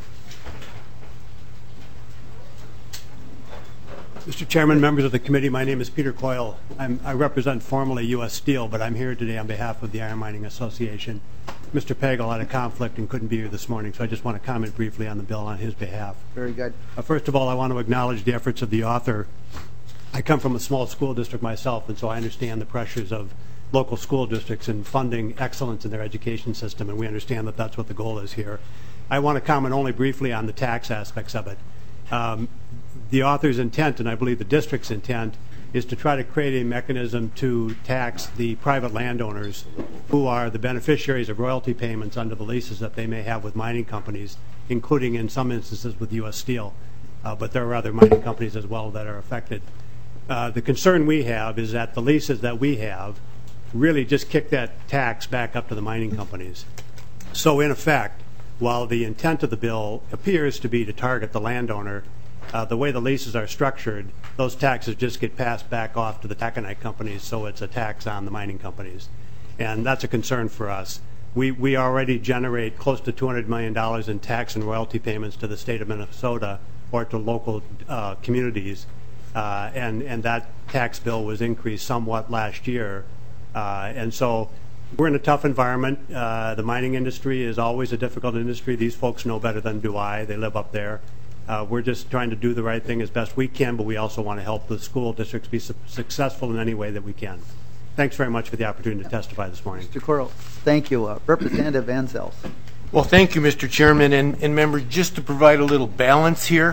Mr. Chairman, members of the committee, my name is Peter Coyle. I represent formally U.S. Steel, but I'm here today on behalf of the Iron Mining Association. Mr. Pagel had a conflict and couldn't be here this morning, so I just want to comment briefly on the bill on his behalf. Very good. First of all, I want to acknowledge the efforts of the author. I come from a small school district myself, and so I understand the pressures of local school districts in funding excellence in their education system, and we understand that that's what the goal is here. I want to comment only briefly on the tax aspects of it. The author's intent, and I believe the district's intent, is to try to create a mechanism to tax the private landowners who are the beneficiaries of royalty payments under the leases that they may have with mining companies, including in some instances with U.S. Steel. But there are other mining companies as well that are affected. The concern we have is that the leases that we have really just kick that tax back up to the mining companies. So in effect, while the intent of the bill appears to be to target the landowner, the way the leases are structured, those taxes just get passed back off to the taconite companies, so it's a tax on the mining companies. And that's a concern for us. We already generate close to $200 million in tax and royalty payments to the state of Minnesota or to local communities, and that tax bill was increased somewhat last year. And so we're in a tough environment. The mining industry is always a difficult industry. These folks know better than do I. They live up there. We're just trying to do the right thing as best we can, but we also want to help the school districts be successful in any way that we can. Thanks very much for the opportunity to testify this morning. Mr. Cordell, thank you. Representative Van Zels. Well, thank you, Mr. Chairman. And members, just to provide a little balance here,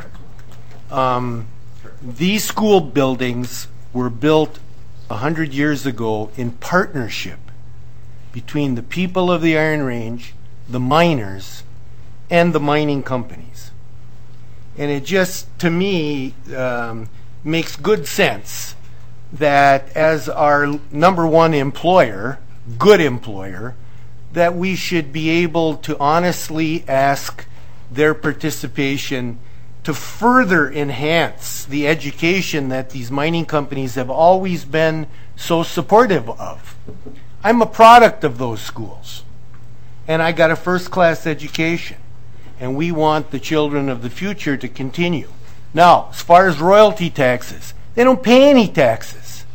these school buildings were built 100 years ago in partnership between the people of the Iron Range, the miners, and the mining companies. And it just, to me, makes good sense that as our number one employer, good employer, that we should be able to honestly ask their participation to further enhance the education that these mining companies have always been so supportive of. I'm a product of those schools, and I got a first-class education, and we want the children of the future to continue. Now, as far as royalty taxes, they don't pay any taxes.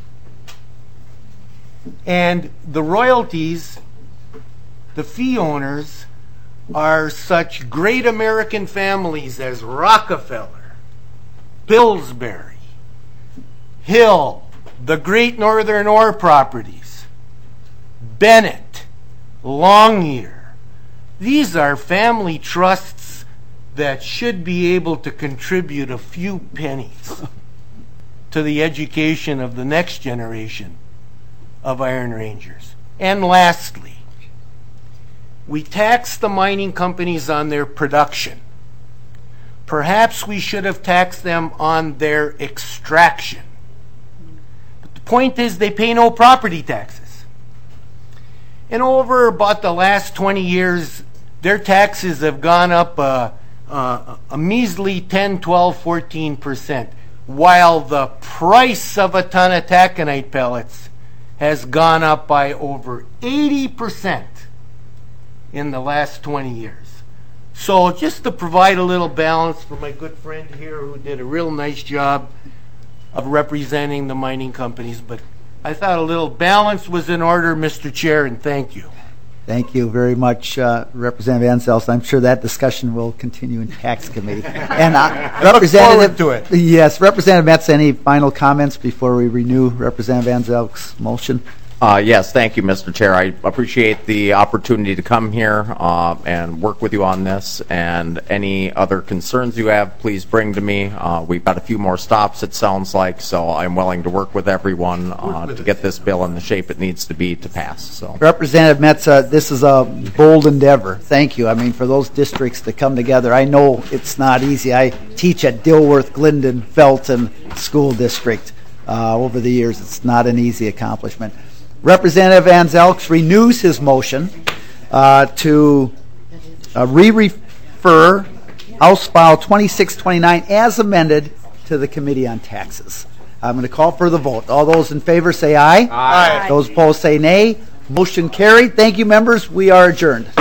And the royalties, the fee owners, are such great American families as Rockefeller, Pillsbury, Hill, the Great Northern Ore Properties, Bennett, Longyear. These are family trusts that should be able to contribute a few pennies to the education of the next generation of Iron Rangers. And lastly, we tax the mining companies on their production. Perhaps we should have taxed them on their extraction. But the point is they pay no property taxes. And over about the last 20 years, their taxes have gone up a measly 10, 12, 14%, while the price of a ton of taconite pellets has gone up by over 80% in the last 20 years. So just to provide a little balance for my good friend here who did a real nice job of representing the mining companies, but I thought a little balance was in order, Mr. Chair, and thank you. Thank you very much, Representative Van Zels. I'm sure that discussion will continue in Tax Committee. And Representative, to it. Yes, Representative Metz, any final comments before we renew Representative Van Zels' motion? Yes, thank you, Mr. Chair. I appreciate the opportunity to come here and work with you on this. And any other concerns you have, please bring to me. We've got a few more stops, it sounds like, so I'm willing to work with everyone to get this bill in the shape it needs to be to pass. So, Representative Metz, this is a bold endeavor. Thank you. I mean, for those districts to come together, I know it's not easy. I teach at Dilworth, Glendon, Felton School District. Over the years, it's not an easy accomplishment. Representative Van Zels renews his motion to re-refer House File 2629 as amended to the Committee on Taxes. I'm going to call for the vote. All those in favor say aye. Aye. Those opposed say nay. Motion carried. Thank you, members. We are adjourned.